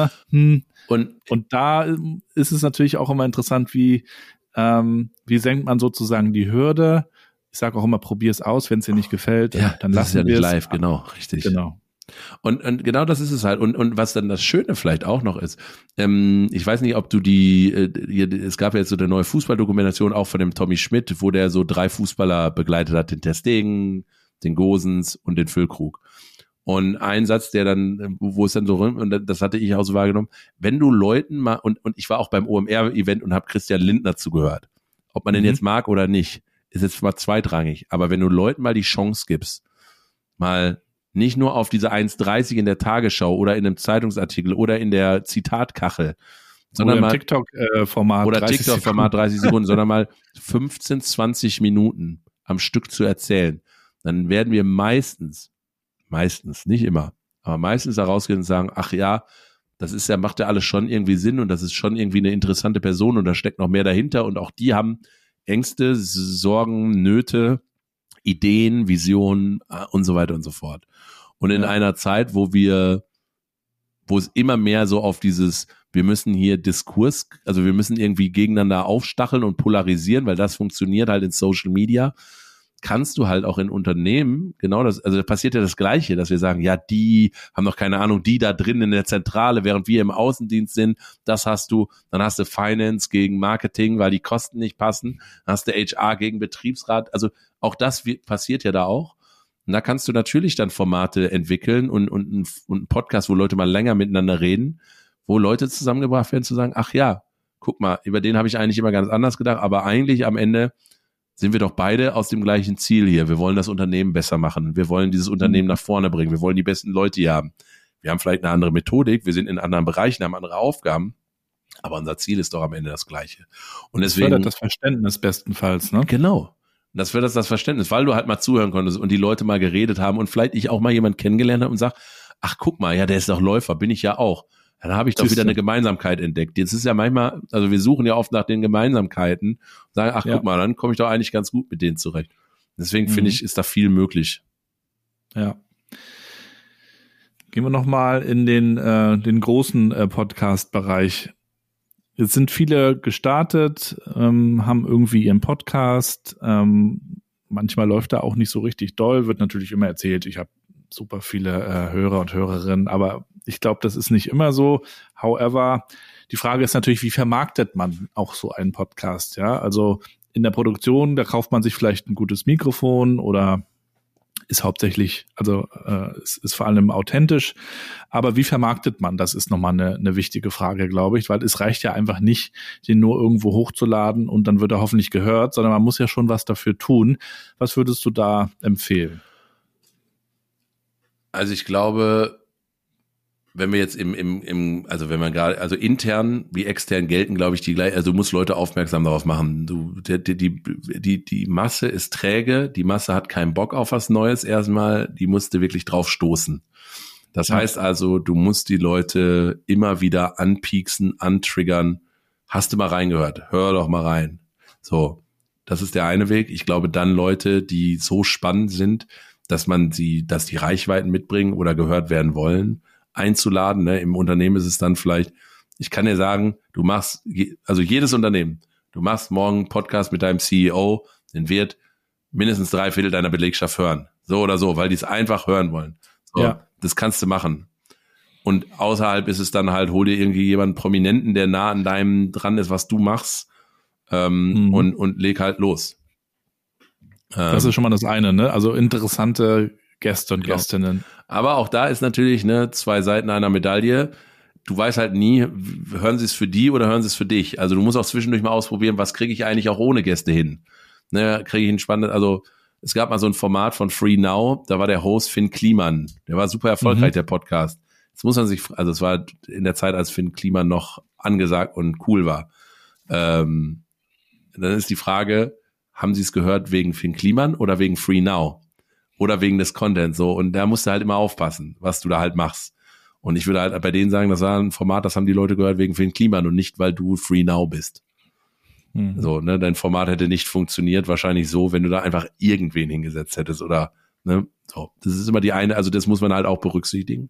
Und da ist es natürlich auch immer interessant, wie senkt man sozusagen die Hürde. Ich sage auch immer, probier es aus, wenn es dir nicht gefällt, dann lassen wir es. Das ist ja nicht live, genau, richtig. Genau. Und genau das ist es halt. Und was dann das Schöne vielleicht auch noch ist, ich weiß nicht, ob du es gab ja jetzt so eine neue Fußballdokumentation auch von dem Tommy Schmidt, wo der so 3 Fußballer begleitet hat, den Ter Stegen, den Gosens und den Füllkrug. Und ein Satz, der dann, wo es dann so, und das hatte ich auch so wahrgenommen, wenn du Leuten mal, und ich war auch beim OMR-Event und habe Christian Lindner zugehört, ob man den jetzt mag oder nicht, ist jetzt mal zweitrangig, aber wenn du Leuten mal die Chance gibst, mal nicht nur auf diese 1,30 in der Tagesschau oder in einem Zeitungsartikel oder in der Zitatkachel, sondern oder mal TikTok-Format oder TikTok-Format 30 Sekunden, sondern mal 15, 20 Minuten am Stück zu erzählen. Dann werden wir meistens, nicht immer, aber meistens herausgehen und sagen, ach ja, macht ja alles schon irgendwie Sinn und das ist schon irgendwie eine interessante Person und da steckt noch mehr dahinter und auch die haben Ängste, Sorgen, Nöte, Ideen, Visionen und so weiter und so fort. Und in einer Zeit, wo wir wo es immer mehr so auf dieses, wir müssen hier Diskurs, also wir müssen irgendwie gegeneinander aufstacheln und polarisieren, weil das funktioniert halt in Social Media, kannst du halt auch in Unternehmen, genau das, also da passiert ja das Gleiche, dass wir sagen, ja, die haben doch keine Ahnung, die da drin in der Zentrale, während wir im Außendienst sind, das hast du, dann hast du Finance gegen Marketing, weil die Kosten nicht passen, dann hast du HR gegen Betriebsrat, also auch das passiert ja da auch. Und da kannst du natürlich dann Formate entwickeln und einen Podcast, wo Leute mal länger miteinander reden, wo Leute zusammengebracht werden, zu sagen, ach ja, guck mal, über den habe ich eigentlich immer ganz anders gedacht, aber eigentlich am Ende sind wir doch beide aus dem gleichen Ziel hier. Wir wollen das Unternehmen besser machen. Wir wollen dieses Unternehmen nach vorne bringen. Wir wollen die besten Leute hier haben. Wir haben vielleicht eine andere Methodik. Wir sind in anderen Bereichen, haben andere Aufgaben. Aber unser Ziel ist doch am Ende das Gleiche. Und deswegen. Das fördert das Verständnis bestenfalls, ne? Genau. Und das fördert das Verständnis, weil du halt mal zuhören konntest und die Leute mal geredet haben und vielleicht ich auch mal jemanden kennengelernt habe und sag, ach guck mal, ja, der ist doch Läufer, bin ich ja auch. Dann habe ich doch wieder eine Gemeinsamkeit entdeckt. Jetzt ist ja manchmal, also wir suchen ja oft nach den Gemeinsamkeiten und sagen, ach guck mal, dann komme ich doch eigentlich ganz gut mit denen zurecht. Deswegen finde ich, ist da viel möglich. Ja. Gehen wir nochmal in den großen Podcast-Bereich. Jetzt sind viele gestartet, haben irgendwie ihren Podcast. Manchmal läuft er auch nicht so richtig doll, wird natürlich immer erzählt, ich habe super viele Hörer und Hörerinnen, aber ich glaube, das ist nicht immer so. However, die Frage ist natürlich, wie vermarktet man auch so einen Podcast? Ja, also in der Produktion, da kauft man sich vielleicht ein gutes Mikrofon oder ist hauptsächlich, also ist vor allem authentisch. Aber wie vermarktet man? Das ist nochmal eine wichtige Frage, glaube ich, weil es reicht ja einfach nicht, den nur irgendwo hochzuladen und dann wird er hoffentlich gehört, sondern man muss ja schon was dafür tun. Was würdest du da empfehlen? Also ich glaube, wenn wir jetzt also wenn man gerade, also intern wie extern gelten, glaube ich, die gleich, also du musst Leute aufmerksam darauf machen. Die Masse ist träge, die Masse hat keinen Bock auf was Neues erstmal, die musste wirklich drauf stoßen. Das heißt also, du musst die Leute immer wieder anpieksen, antriggern. Hast du mal reingehört? Hör doch mal rein. So, das ist der eine Weg. Ich glaube, dann Leute, die so spannend sind, dass die Reichweiten mitbringen oder gehört werden wollen, einzuladen. Ne? Im Unternehmen ist es dann vielleicht, ich kann dir sagen, du machst, also jedes Unternehmen, du machst morgen einen Podcast mit deinem CEO, den wird mindestens 3/4 deiner Belegschaft hören. So oder so, weil die es einfach hören wollen. So, ja. Das kannst du machen. Und außerhalb ist es dann halt, hol dir irgendwie jemanden Prominenten, der nah an deinem dran ist, was du machst, und leg halt los. Das ist schon mal das eine, ne? Also interessante Gäste und Gästinnen. Aber auch da ist natürlich, ne, zwei Seiten einer Medaille. Du weißt halt nie, hören sie es für die oder hören sie es für dich. Also du musst auch zwischendurch mal ausprobieren, was kriege ich eigentlich auch ohne Gäste hin. Ne, kriege ich ein spannendes, also es gab mal so ein Format von Free Now, da war der Host Finn Kliman. Der war super erfolgreich, der Podcast. Jetzt muss man sich, also es war in der Zeit, als Finn Kliman noch angesagt und cool war. Dann ist die Frage, haben sie es gehört wegen Finn Kliman oder wegen Free Now? Oder wegen des Contents, so. Und da musst du halt immer aufpassen, was du da halt machst. Und ich würde halt bei denen sagen, das war ein Format, das haben die Leute gehört wegen Finn Kliman und nicht, weil du Free Now bist. So, ne, dein Format hätte nicht funktioniert, wahrscheinlich so, wenn du da einfach irgendwen hingesetzt hättest oder, ne, so. Das ist immer die eine, also das muss man halt auch berücksichtigen.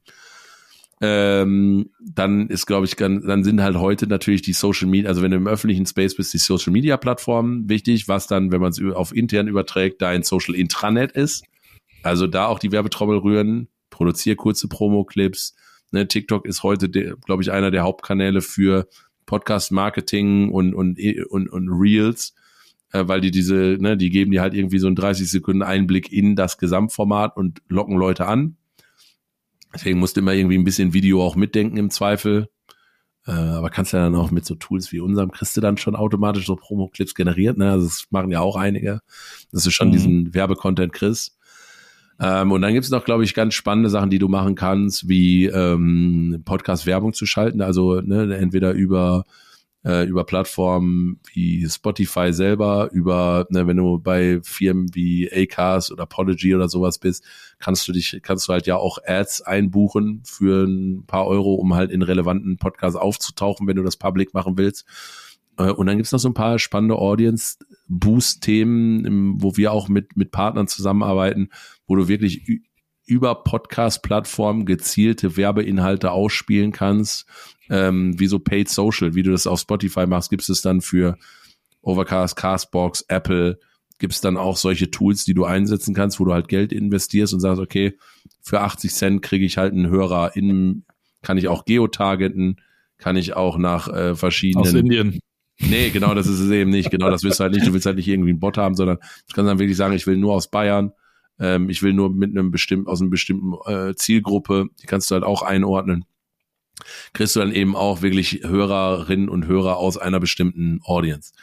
Dann ist, glaube ich, dann sind halt heute natürlich die Social Media, also wenn du im öffentlichen Space bist, die Social Media Plattformen wichtig, was dann, wenn man es auf intern überträgt, dein Social Intranet ist. Also da auch die Werbetrommel rühren, produziere kurze Promo-Clips. Ne, TikTok ist heute, glaube ich, einer der Hauptkanäle für Podcast-Marketing und Reels, weil die die geben dir halt irgendwie so einen 30 Sekunden Einblick in das Gesamtformat und locken Leute an. Deswegen musst du immer irgendwie ein bisschen Video auch mitdenken im Zweifel. Aber kannst ja dann auch mit so Tools wie unserem, kriegst du dann schon automatisch so Promo-Clips generiert. Ne? Also das machen ja auch einige. Das ist schon diesen Werbecontent kriegst. Und dann gibt es noch, glaube ich, ganz spannende Sachen, die du machen kannst, wie Podcast-Werbung zu schalten. Also entweder über Plattformen wie Spotify selber, wenn du bei Firmen wie Acast oder Podigy oder sowas bist, kannst du halt ja auch Ads einbuchen für ein paar Euro, um halt in relevanten Podcasts aufzutauchen, wenn du das public machen willst. Und dann gibt's noch so ein paar spannende Audience-Boost-Themen, wo wir auch mit Partnern zusammenarbeiten, wo du wirklich über Podcast-Plattformen gezielte Werbeinhalte ausspielen kannst, wie so Paid Social, wie du das auf Spotify machst, gibt es dann für Overcast, Castbox, Apple, gibt es dann auch solche Tools, die du einsetzen kannst, wo du halt Geld investierst und sagst, okay, für 80 Cent kriege ich halt einen Hörer kann ich auch geotargeten, kann ich auch nach verschiedenen... Aus Indien. Nee, genau, das ist es eben nicht. Genau, das willst du halt nicht. Du willst halt nicht irgendwie einen Bot haben, sondern du kannst dann wirklich sagen, ich will nur aus Bayern, ich will nur mit aus einem bestimmten Zielgruppe, die kannst du halt auch einordnen. Kriegst du dann eben auch wirklich Hörerinnen und Hörer aus einer bestimmten Audience.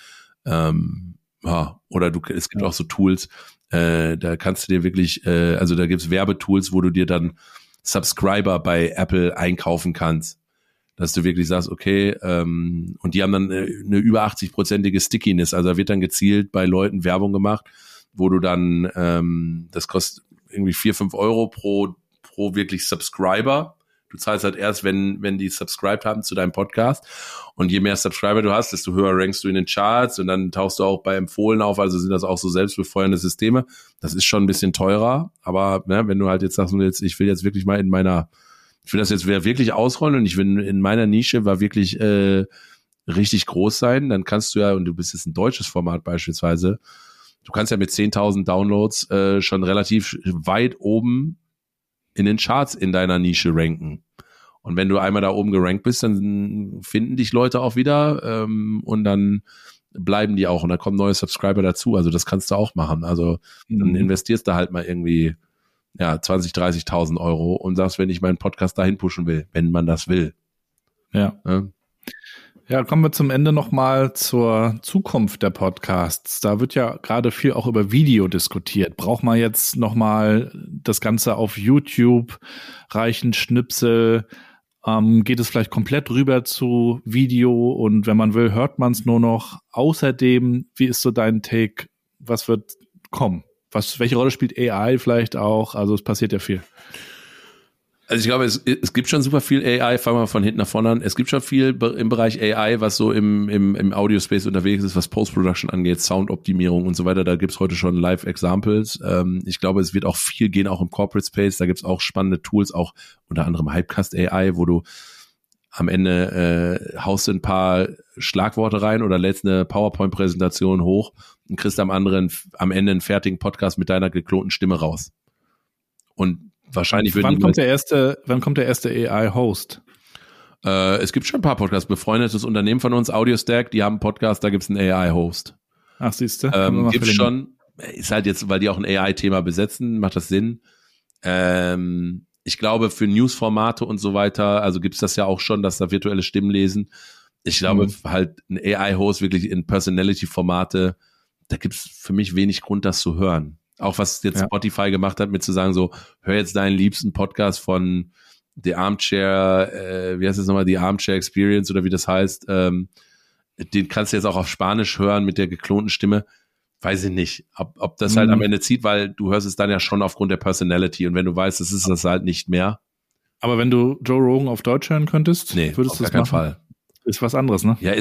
Oder es gibt auch so Tools, da kannst du dir wirklich, also da gibt's Werbetools, wo du dir dann Subscriber bei Apple einkaufen kannst. Dass du wirklich sagst, okay, und die haben dann eine über 80-prozentige Stickiness, also da wird dann gezielt bei Leuten Werbung gemacht, wo du dann, das kostet irgendwie 4-5 Euro pro wirklich Subscriber. Du zahlst halt erst, wenn die subscribed haben zu deinem Podcast. Und je mehr Subscriber du hast, desto höher rankst du in den Charts und dann tauchst du auch bei Empfohlen auf. Also sind das auch so selbstbefeuernde Systeme. Das ist schon ein bisschen teurer. Aber ne, wenn du halt jetzt sagst, ich will jetzt wirklich mal ich will das jetzt wirklich ausrollen und ich will in meiner Nische wirklich richtig groß sein, dann kannst du ja, und du bist jetzt ein deutsches Format beispielsweise, du kannst ja mit 10.000 Downloads schon relativ weit oben in den Charts in deiner Nische ranken. Und wenn du einmal da oben gerankt bist, dann finden dich Leute auch wieder und dann bleiben die auch und dann kommen neue Subscriber dazu. Also das kannst du auch machen. Also dann investierst du halt mal irgendwie 20.000, 30.000 Euro und sagst, wenn ich meinen Podcast dahin pushen will, wenn man das will. Ja. Ja, kommen wir zum Ende nochmal zur Zukunft der Podcasts. Da wird ja gerade viel auch über Video diskutiert. Braucht man jetzt nochmal das Ganze auf YouTube, reichen Schnipsel? Geht es vielleicht komplett rüber zu Video und wenn man will, hört man es nur noch? Außerdem, wie ist so dein Take? Was wird kommen? Welche Rolle spielt AI vielleicht auch? Also es passiert ja viel. Also ich glaube, es gibt schon super viel AI, fangen wir von hinten nach vorne an. Es gibt schon viel im Bereich AI, was so im Audio-Space unterwegs ist, was Post-Production angeht, Soundoptimierung und so weiter. Da gibt's heute schon Live-Examples. Ich glaube, es wird auch viel gehen, auch im Corporate-Space. Da gibt's auch spannende Tools, auch unter anderem Hypecast AI, wo du am Ende haust ein paar Schlagworte rein oder lädst eine PowerPoint-Präsentation hoch und kriegst am Ende einen fertigen Podcast mit deiner geklonten Stimme raus. Und wahrscheinlich wann kommt der erste AI-Host? Es gibt schon ein paar Podcasts. Befreundetes Unternehmen von uns, AudioStack, die haben einen Podcast, da gibt's einen AI-Host. Ach, siehst du? Gibt's schon. Ist halt jetzt, weil die auch ein AI-Thema besetzen, macht das Sinn. Ich glaube, für News-Formate und so weiter, also gibt's das ja auch schon, dass da virtuelle Stimmen lesen. Ich glaube, halt ein AI-Host wirklich in Personality-Formate, da gibt's für mich wenig Grund, das zu hören. Auch was jetzt Spotify gemacht hat, mit zu sagen, so, hör jetzt deinen liebsten Podcast von The Armchair, wie heißt das nochmal, The Armchair Experience oder wie das heißt, den kannst du jetzt auch auf Spanisch hören mit der geklonten Stimme. Weiß ich nicht, ob das halt am Ende zieht, weil du hörst es dann ja schon aufgrund der Personality und wenn du weißt, das ist das halt nicht mehr. Aber wenn du Joe Rogan auf Deutsch hören könntest, würdest du das machen? Auf gar keinen Fall. Ist was anderes, ne? Ja,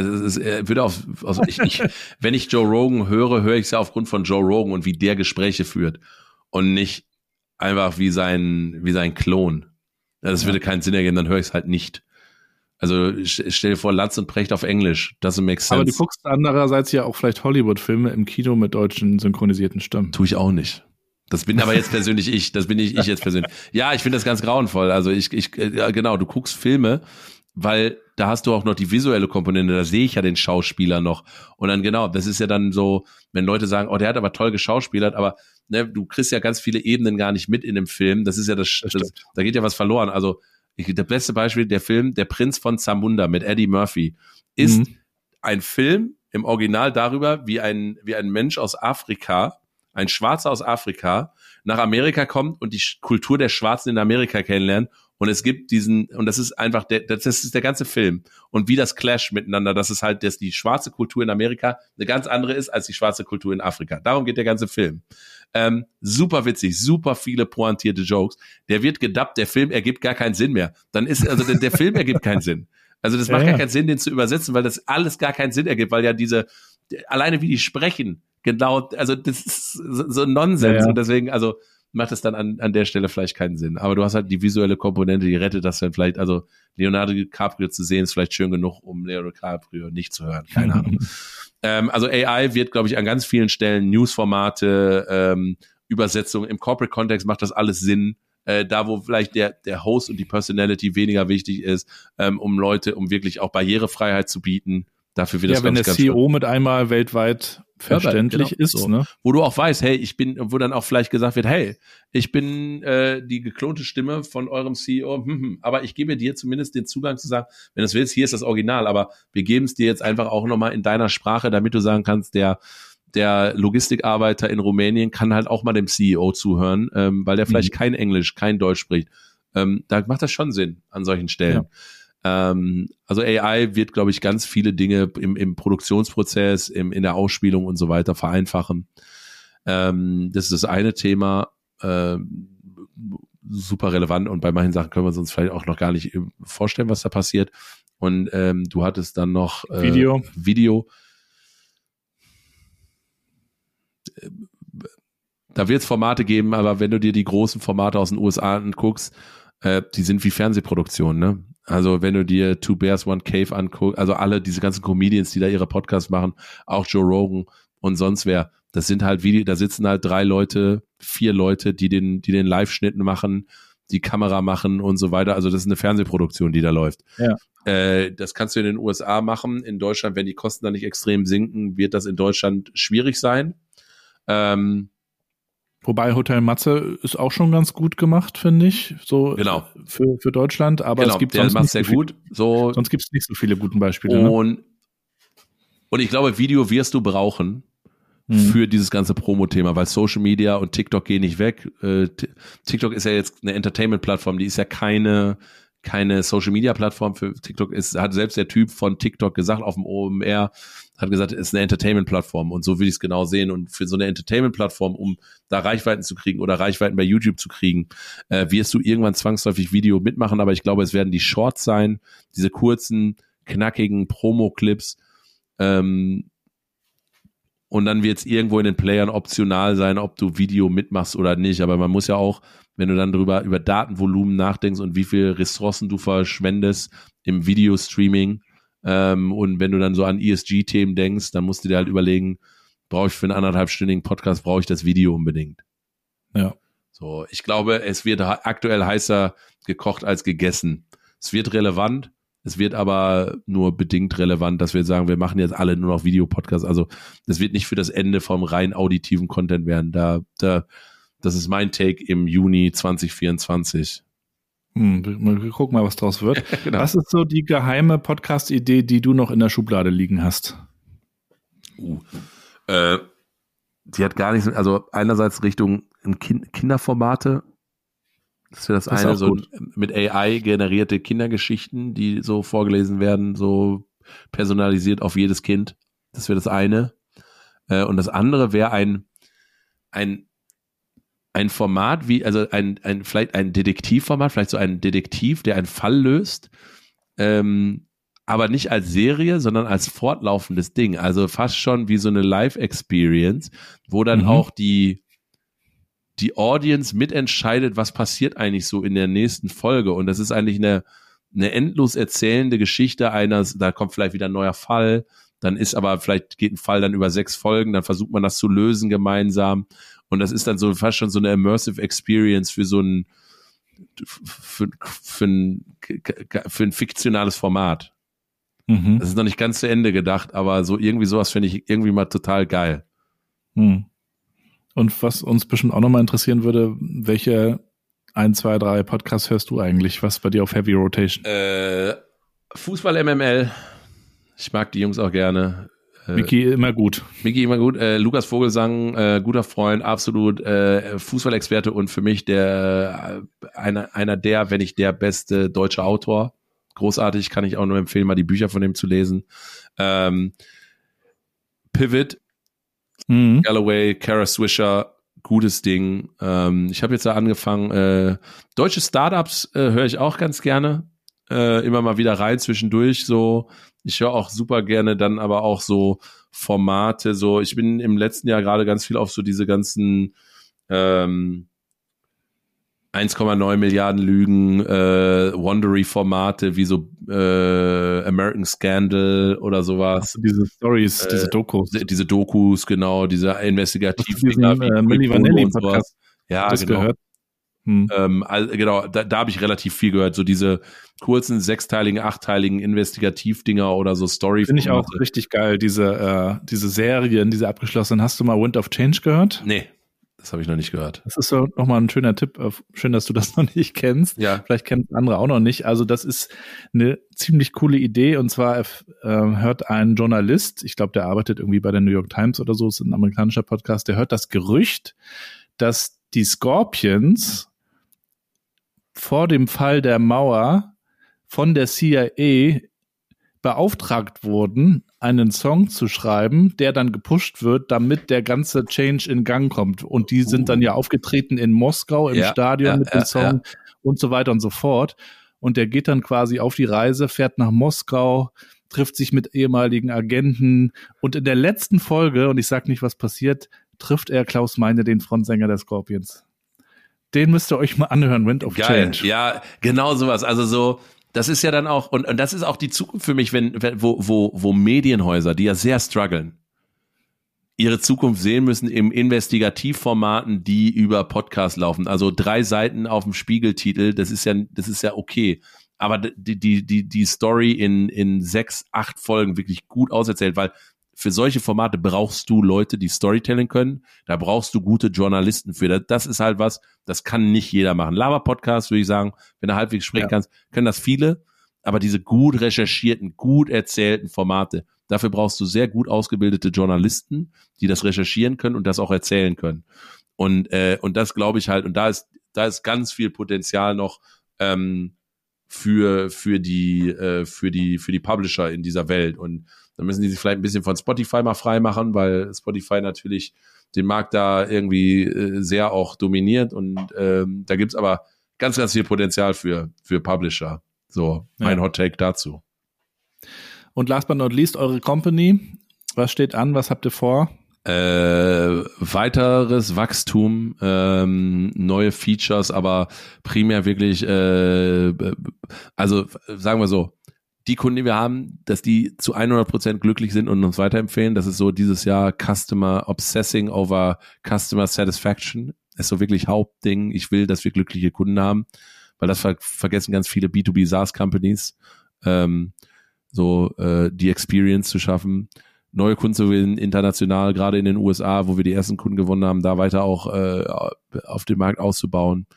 wenn ich Joe Rogan höre ich es ja aufgrund von Joe Rogan und wie der Gespräche führt und nicht einfach wie sein Klon. Das würde keinen Sinn ergeben, dann höre ich es halt nicht. Also stell dir vor, Lanz und Precht auf Englisch, doesn't make sense. Aber du guckst andererseits ja auch vielleicht Hollywood-Filme im Kino mit deutschen synchronisierten Stimmen. Tue ich auch nicht. Das bin aber jetzt persönlich ich. Das bin ich jetzt persönlich. Ja, ich finde das ganz grauenvoll. Also genau, du guckst Filme, weil da hast du auch noch die visuelle Komponente, da sehe ich ja den Schauspieler noch. Und dann genau, das ist ja dann so, wenn Leute sagen, oh, der hat aber toll geschauspielert, aber ne, du kriegst ja ganz viele Ebenen gar nicht mit in dem Film. Das ist ja da geht ja was verloren. Also das beste Beispiel, der Film Der Prinz von Zamunda mit Eddie Murphy ist ein Film im Original darüber, wie ein Mensch aus Afrika, ein Schwarzer aus Afrika, nach Amerika kommt und die Kultur der Schwarzen in Amerika kennenlernt. Und es gibt und das ist einfach, das ist der ganze Film. Und wie das clasht miteinander, dass die schwarze Kultur in Amerika eine ganz andere ist als die schwarze Kultur in Afrika. Darum geht der ganze Film. Super witzig, super viele pointierte Jokes. Der wird gedubbt, der Film ergibt gar keinen Sinn mehr. Der Film ergibt keinen Sinn. Also das macht gar keinen Sinn, den zu übersetzen, weil das alles gar keinen Sinn ergibt, weil ja alleine wie die sprechen, genau, also das ist so Nonsens. Und deswegen, also, macht es dann an der Stelle vielleicht keinen Sinn. Aber du hast halt die visuelle Komponente, die rettet das dann vielleicht, also Leonardo DiCaprio zu sehen, ist vielleicht schön genug, um Leonardo DiCaprio nicht zu hören, keine Ahnung. Also AI wird, glaube ich, an ganz vielen Stellen Newsformate, Übersetzung, im Corporate-Kontext macht das alles Sinn, da wo vielleicht der Host und die Personality weniger wichtig ist, um wirklich auch Barrierefreiheit zu bieten. Dafür wird das wenn ganz, der ganz CEO mit einmal weltweit verständlich genau, ist, so. ne? Wo du auch weißt, hey, wo dann auch vielleicht gesagt wird, hey, ich bin die geklonte Stimme von eurem CEO, aber ich gebe dir zumindest den Zugang zu sagen, wenn du es willst, hier ist das Original, aber wir geben es dir jetzt einfach auch nochmal in deiner Sprache, damit du sagen kannst, der Logistikarbeiter in Rumänien kann halt auch mal dem CEO zuhören, weil der vielleicht kein Englisch, kein Deutsch spricht. Da macht das schon Sinn an solchen Stellen. Ja. Also AI wird, glaube ich, ganz viele Dinge im Produktionsprozess, in der Ausspielung und so weiter vereinfachen. Das ist das eine Thema, super relevant, und bei manchen Sachen können wir uns vielleicht auch noch gar nicht vorstellen, was da passiert. Und du hattest dann noch Video. Da wird es Formate geben, aber wenn du dir die großen Formate aus den USA anguckst, die sind wie Fernsehproduktionen, ne? Also wenn du dir Two Bears, One Cave anguckst, also alle diese ganzen Comedians, die da ihre Podcasts machen, auch Joe Rogan und sonst wer, das sind halt da sitzen halt 4 Leute, die den Live-Schnitt machen, die Kamera machen und so weiter. Also das ist eine Fernsehproduktion, die da läuft. Ja. Das kannst du in den USA machen. In Deutschland, wenn die Kosten da nicht extrem sinken, wird das in Deutschland schwierig sein. Wobei Hotel Matze ist auch schon ganz gut gemacht, finde ich, so genau. für Deutschland, aber es gibt sonst nicht sonst gibt es nicht so viele gute Beispiele. Und ich glaube, Video wirst du brauchen für dieses ganze Promo-Thema, weil Social Media und TikTok gehen nicht weg. TikTok ist ja jetzt eine Entertainment-Plattform, die ist ja keine Social-Media-Plattform. Für TikTok hat selbst der Typ von TikTok gesagt auf dem OMR, hat gesagt, es ist eine Entertainment-Plattform, und so will ich es genau sehen. Und für so eine Entertainment-Plattform, um da Reichweiten zu kriegen oder Reichweiten bei YouTube zu kriegen, wirst du irgendwann zwangsläufig Video mitmachen, aber ich glaube, es werden die Shorts sein, diese kurzen, knackigen Promo-Clips, und dann wird es irgendwo in den Playern optional sein, ob du Video mitmachst oder nicht. Aber man muss ja auch, wenn du dann über Datenvolumen nachdenkst und wie viel Ressourcen du verschwendest im Videostreaming, und wenn du dann so an ESG-Themen denkst, dann musst du dir halt überlegen, brauche ich für einen 1,5-stündigen Podcast, brauche ich das Video unbedingt. Ja. So, ich glaube, es wird aktuell heißer gekocht als gegessen. Es wird relevant, es wird aber nur bedingt relevant, dass wir sagen, wir machen jetzt alle nur noch Videopodcasts. Also das wird nicht für das Ende vom rein auditiven Content werden. Das ist mein Take im Juni 2024. Wir gucken mal, was draus wird. Genau. Was ist so die geheime Podcast-Idee, die du noch in der Schublade liegen hast? Die hat gar nichts, also einerseits Richtung Kinderformate. Das wäre das eine, so mit AI generierte Kindergeschichten, die so vorgelesen werden, so personalisiert auf jedes Kind. Das wäre das eine. Und das andere wäre ein Format also vielleicht ein Detektivformat, vielleicht so ein Detektiv, der einen Fall löst, aber nicht als Serie, sondern als fortlaufendes Ding. Also fast schon wie so eine Live-Experience, wo dann auch die Audience mitentscheidet, was passiert eigentlich so in der nächsten Folge. Und das ist eigentlich eine endlos erzählende Geschichte da kommt vielleicht wieder ein neuer Fall, dann vielleicht geht ein Fall dann über 6 Folgen, dann versucht man das zu lösen gemeinsam. Und das ist dann so fast schon so eine Immersive Experience für so ein fiktionales Format. Das ist noch nicht ganz zu Ende gedacht, aber so irgendwie sowas finde ich irgendwie mal total geil. Und was uns bestimmt auch nochmal interessieren würde, welche 1, 2, 3 Podcasts hörst du eigentlich? Was bei dir auf Heavy Rotation? Fußball MML. Ich mag die Jungs auch gerne. Micky immer gut. Lukas Vogelsang, guter Freund, absolut Fußballexperte und für mich einer der, wenn nicht der beste deutsche Autor. Großartig, kann ich auch nur empfehlen, mal die Bücher von dem zu lesen. Pivot, Galloway, Kara Swisher, gutes Ding. Ich habe jetzt da angefangen, deutsche Startups höre ich auch ganz gerne. Immer mal wieder rein zwischendurch, so. Ich höre auch super gerne dann aber auch so Formate, so. Ich bin im letzten Jahr gerade ganz viel auf so diese ganzen 1,9 Milliarden Lügen, Wondery-Formate wie so American Scandal oder sowas. Also diese Stories, diese Dokus. Diese Dokus, genau, diese Investigativ-Dinger. Milli Vanilli-Podcast. Ja, das genau. Gehört. Also, genau, da habe ich relativ viel gehört. So diese kurzen, 6-teiligen, 8-teiligen Investigativ-Dinger oder so Story. Finde ich auch richtig geil, diese Serien, diese abgeschlossenen. Hast du mal Wind of Change gehört? Nee. Das habe ich noch nicht gehört. Das ist so nochmal ein schöner Tipp. Schön, dass du das noch nicht kennst. Ja. Vielleicht kennen andere auch noch nicht. Also das ist eine ziemlich coole Idee. Und zwar hört ein Journalist, ich glaube, der arbeitet irgendwie bei der New York Times oder so, ist ein amerikanischer Podcast, der hört das Gerücht, dass die Scorpions vor dem Fall der Mauer von der CIA beauftragt wurden, einen Song zu schreiben, der dann gepusht wird, damit der ganze Change in Gang kommt. Und die sind dann ja aufgetreten in Moskau im Stadion mit dem Song und so weiter und so fort. Und der geht dann quasi auf die Reise, fährt nach Moskau, trifft sich mit ehemaligen Agenten und in der letzten Folge, und ich sag nicht, was passiert, trifft er Klaus Meine, den Frontsänger der Scorpions. Den müsst ihr euch mal anhören, Wind of Change. Ja, genau sowas. Also so, das ist ja dann auch, und das ist auch die Zukunft für mich, wo Medienhäuser, die ja sehr strugglen, ihre Zukunft sehen müssen im Investigativformaten, die über Podcast laufen. Also 3 Seiten auf dem Spiegeltitel, das ist ja okay. Aber die Story in 6, 8 Folgen wirklich gut auserzählt, weil für solche Formate brauchst du Leute, die Storytelling können. Da brauchst du gute Journalisten für. Das ist halt was, das kann nicht jeder machen. Laber-Podcast, würde ich sagen, wenn du halbwegs sprechen kannst, können das viele. Aber diese gut recherchierten, gut erzählten Formate, dafür brauchst du sehr gut ausgebildete Journalisten, die das recherchieren können und das auch erzählen können. Und das glaube ich halt, und da ist ganz viel Potenzial noch für die Publisher in dieser Welt. Und dann müssen die sich vielleicht ein bisschen von Spotify mal frei machen, weil Spotify natürlich den Markt da irgendwie sehr auch dominiert. Und da gibt's aber ganz, ganz viel Potenzial für Publisher. So, mein Hot Take dazu. Und last but not least, eure Company. Was steht an? Was habt ihr vor? Weiteres Wachstum, neue Features, aber primär wirklich, also sagen wir so, die Kunden, die wir haben, dass die zu 100% glücklich sind und uns weiterempfehlen. Das ist so dieses Jahr Customer Obsessing over Customer Satisfaction. Das ist so wirklich Hauptding. Ich will, dass wir glückliche Kunden haben, weil das vergessen ganz viele B2B SaaS Companies, die Experience zu schaffen, neue Kunden zu gewinnen, international, gerade in den USA, wo wir die ersten Kunden gewonnen haben, da weiter auch auf dem Markt auszubauen.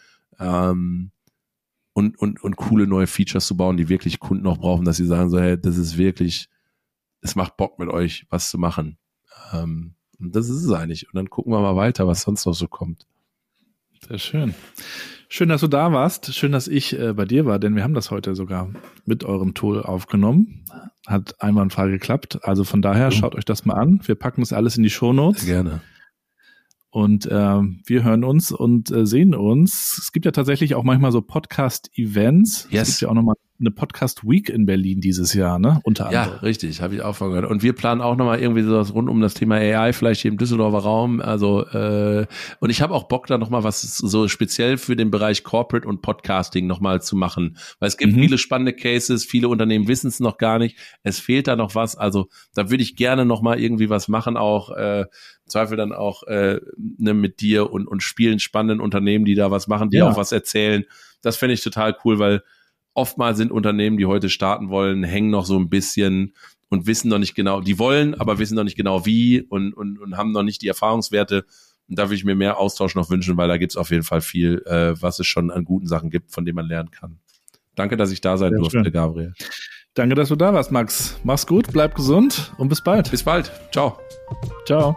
Und coole neue Features zu bauen, die wirklich Kunden auch brauchen, dass sie sagen so, hey, das ist wirklich, es macht Bock mit euch, was zu machen. Und das ist es eigentlich. Und dann gucken wir mal weiter, was sonst noch so kommt. Sehr schön. Schön, dass du da warst. Schön, dass ich bei dir war, denn wir haben das heute sogar mit eurem Tool aufgenommen. Hat einwandfrei geklappt. Also von daher, schaut euch das mal an. Wir packen das alles in die Shownotes. Sehr gerne. Und wir hören uns und sehen uns. Es gibt ja tatsächlich auch manchmal so Podcast-Events. Yes. Es gibt ja auch nochmal eine Podcast-Week in Berlin dieses Jahr, ne? Unter anderem. Ja, richtig, habe ich auch von gehört. Und wir planen auch nochmal irgendwie sowas rund um das Thema AI, vielleicht hier im Düsseldorfer Raum. Also und ich habe auch Bock, da nochmal was so speziell für den Bereich Corporate und Podcasting nochmal zu machen. Weil es gibt viele spannende Cases, viele Unternehmen wissen es noch gar nicht. Es fehlt da noch was. Also da würde ich gerne nochmal irgendwie was machen, auch im Zweifel dann auch mit dir und spielen spannenden Unternehmen, die da was machen, die auch was erzählen. Das fände ich total cool, weil oftmals sind Unternehmen, die heute starten wollen, hängen noch so ein bisschen und wissen noch nicht genau, die wollen, aber wissen noch nicht genau wie und haben noch nicht die Erfahrungswerte. Und da würde ich mir mehr Austausch noch wünschen, weil da gibt es auf jeden Fall viel, was es schon an guten Sachen gibt, von denen man lernen kann. Danke, dass ich da sein durfte, schön. Gabriel. Danke, dass du da warst, Max. Mach's gut, bleib gesund und bis bald. Bis bald. Ciao. Ciao.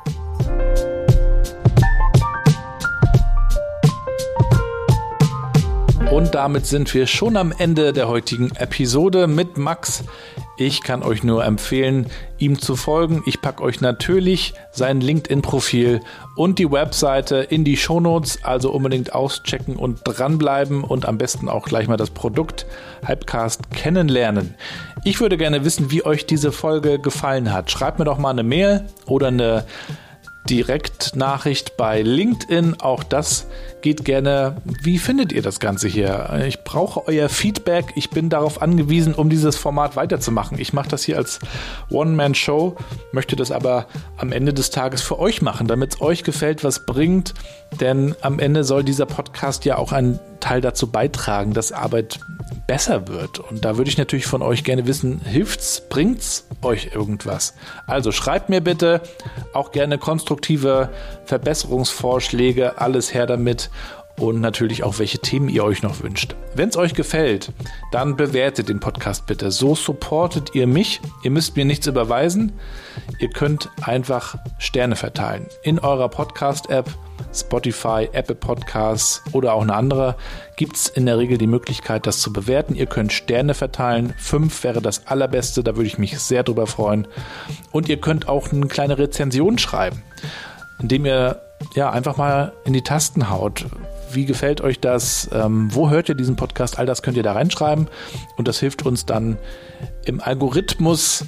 Und damit sind wir schon am Ende der heutigen Episode mit Max. Ich kann euch nur empfehlen, ihm zu folgen. Ich packe euch natürlich sein LinkedIn-Profil und die Webseite in die Shownotes, also unbedingt auschecken und dranbleiben und am besten auch gleich mal das Produkt Hypecast kennenlernen. Ich würde gerne wissen, wie euch diese Folge gefallen hat. Schreibt mir doch mal eine Mail oder eine Direktnachricht bei LinkedIn. Auch das geht gerne. Wie findet ihr das Ganze hier? Ich brauche euer Feedback. Ich bin darauf angewiesen, um dieses Format weiterzumachen. Ich mache das hier als One-Man-Show, möchte das aber am Ende des Tages für euch machen, damit es euch gefällt, was bringt. Denn am Ende soll dieser Podcast ja auch einen Teil dazu beitragen, dass Arbeit besser wird. Und da würde ich natürlich von euch gerne wissen, hilft's, bringt's euch irgendwas? Also schreibt mir bitte auch gerne konstruktive Verbesserungsvorschläge, alles her damit. Und natürlich auch, welche Themen ihr euch noch wünscht. Wenn es euch gefällt, dann bewertet den Podcast bitte. So supportet ihr mich. Ihr müsst mir nichts überweisen. Ihr könnt einfach Sterne verteilen. In eurer Podcast-App, Spotify, Apple Podcasts oder auch eine andere, gibt es in der Regel die Möglichkeit, das zu bewerten. Ihr könnt Sterne verteilen. 5 wäre das allerbeste. Da würde ich mich sehr drüber freuen. Und ihr könnt auch eine kleine Rezension schreiben, indem ihr einfach mal in die Tasten haut. Wie gefällt euch das? Wo hört ihr diesen Podcast? All das könnt ihr da reinschreiben und das hilft uns dann im Algorithmus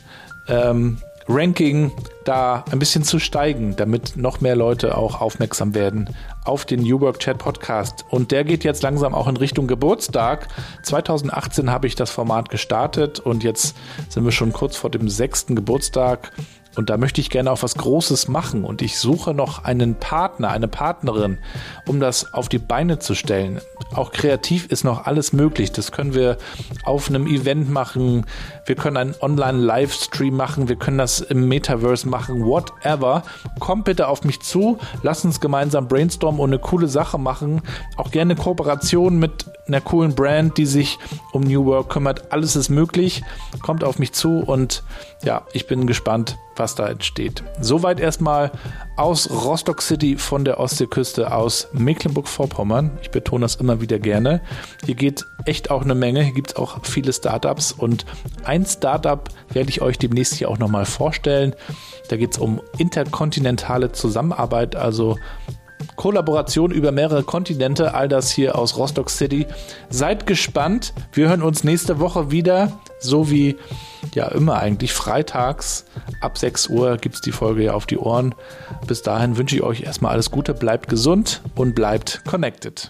Ranking da ein bisschen zu steigen, damit noch mehr Leute auch aufmerksam werden auf den New Work Chat Podcast. Und der geht jetzt langsam auch in Richtung Geburtstag. 2018 habe ich das Format gestartet und jetzt sind wir schon kurz vor dem 6. Geburtstag. Und da möchte ich gerne auch was Großes machen und ich suche noch einen Partner, eine Partnerin, um das auf die Beine zu stellen. Auch kreativ ist noch alles möglich. Das können wir auf einem Event machen, wir können einen Online-Livestream machen, wir können das im Metaverse machen, whatever. Kommt bitte auf mich zu, lasst uns gemeinsam brainstormen und eine coole Sache machen. Auch gerne Kooperation mit einer coolen Brand, die sich um New Work kümmert. Alles ist möglich. Kommt auf mich zu und ich bin gespannt, was da entsteht. Soweit erstmal aus Rostock City von der Ostseeküste aus Mecklenburg-Vorpommern. Ich betone das immer wieder gerne. Hier geht echt auch eine Menge. Hier gibt es auch viele Startups und ein Startup werde ich euch demnächst hier auch nochmal vorstellen. Da geht es um interkontinentale Zusammenarbeit, also Kollaboration über mehrere Kontinente, all das hier aus Rostock City. Seid gespannt. Wir hören uns nächste Woche wieder, so wie immer eigentlich freitags. Ab 6 Uhr gibt es die Folge ja auf die Ohren. Bis dahin wünsche ich euch erstmal alles Gute, bleibt gesund und bleibt connected.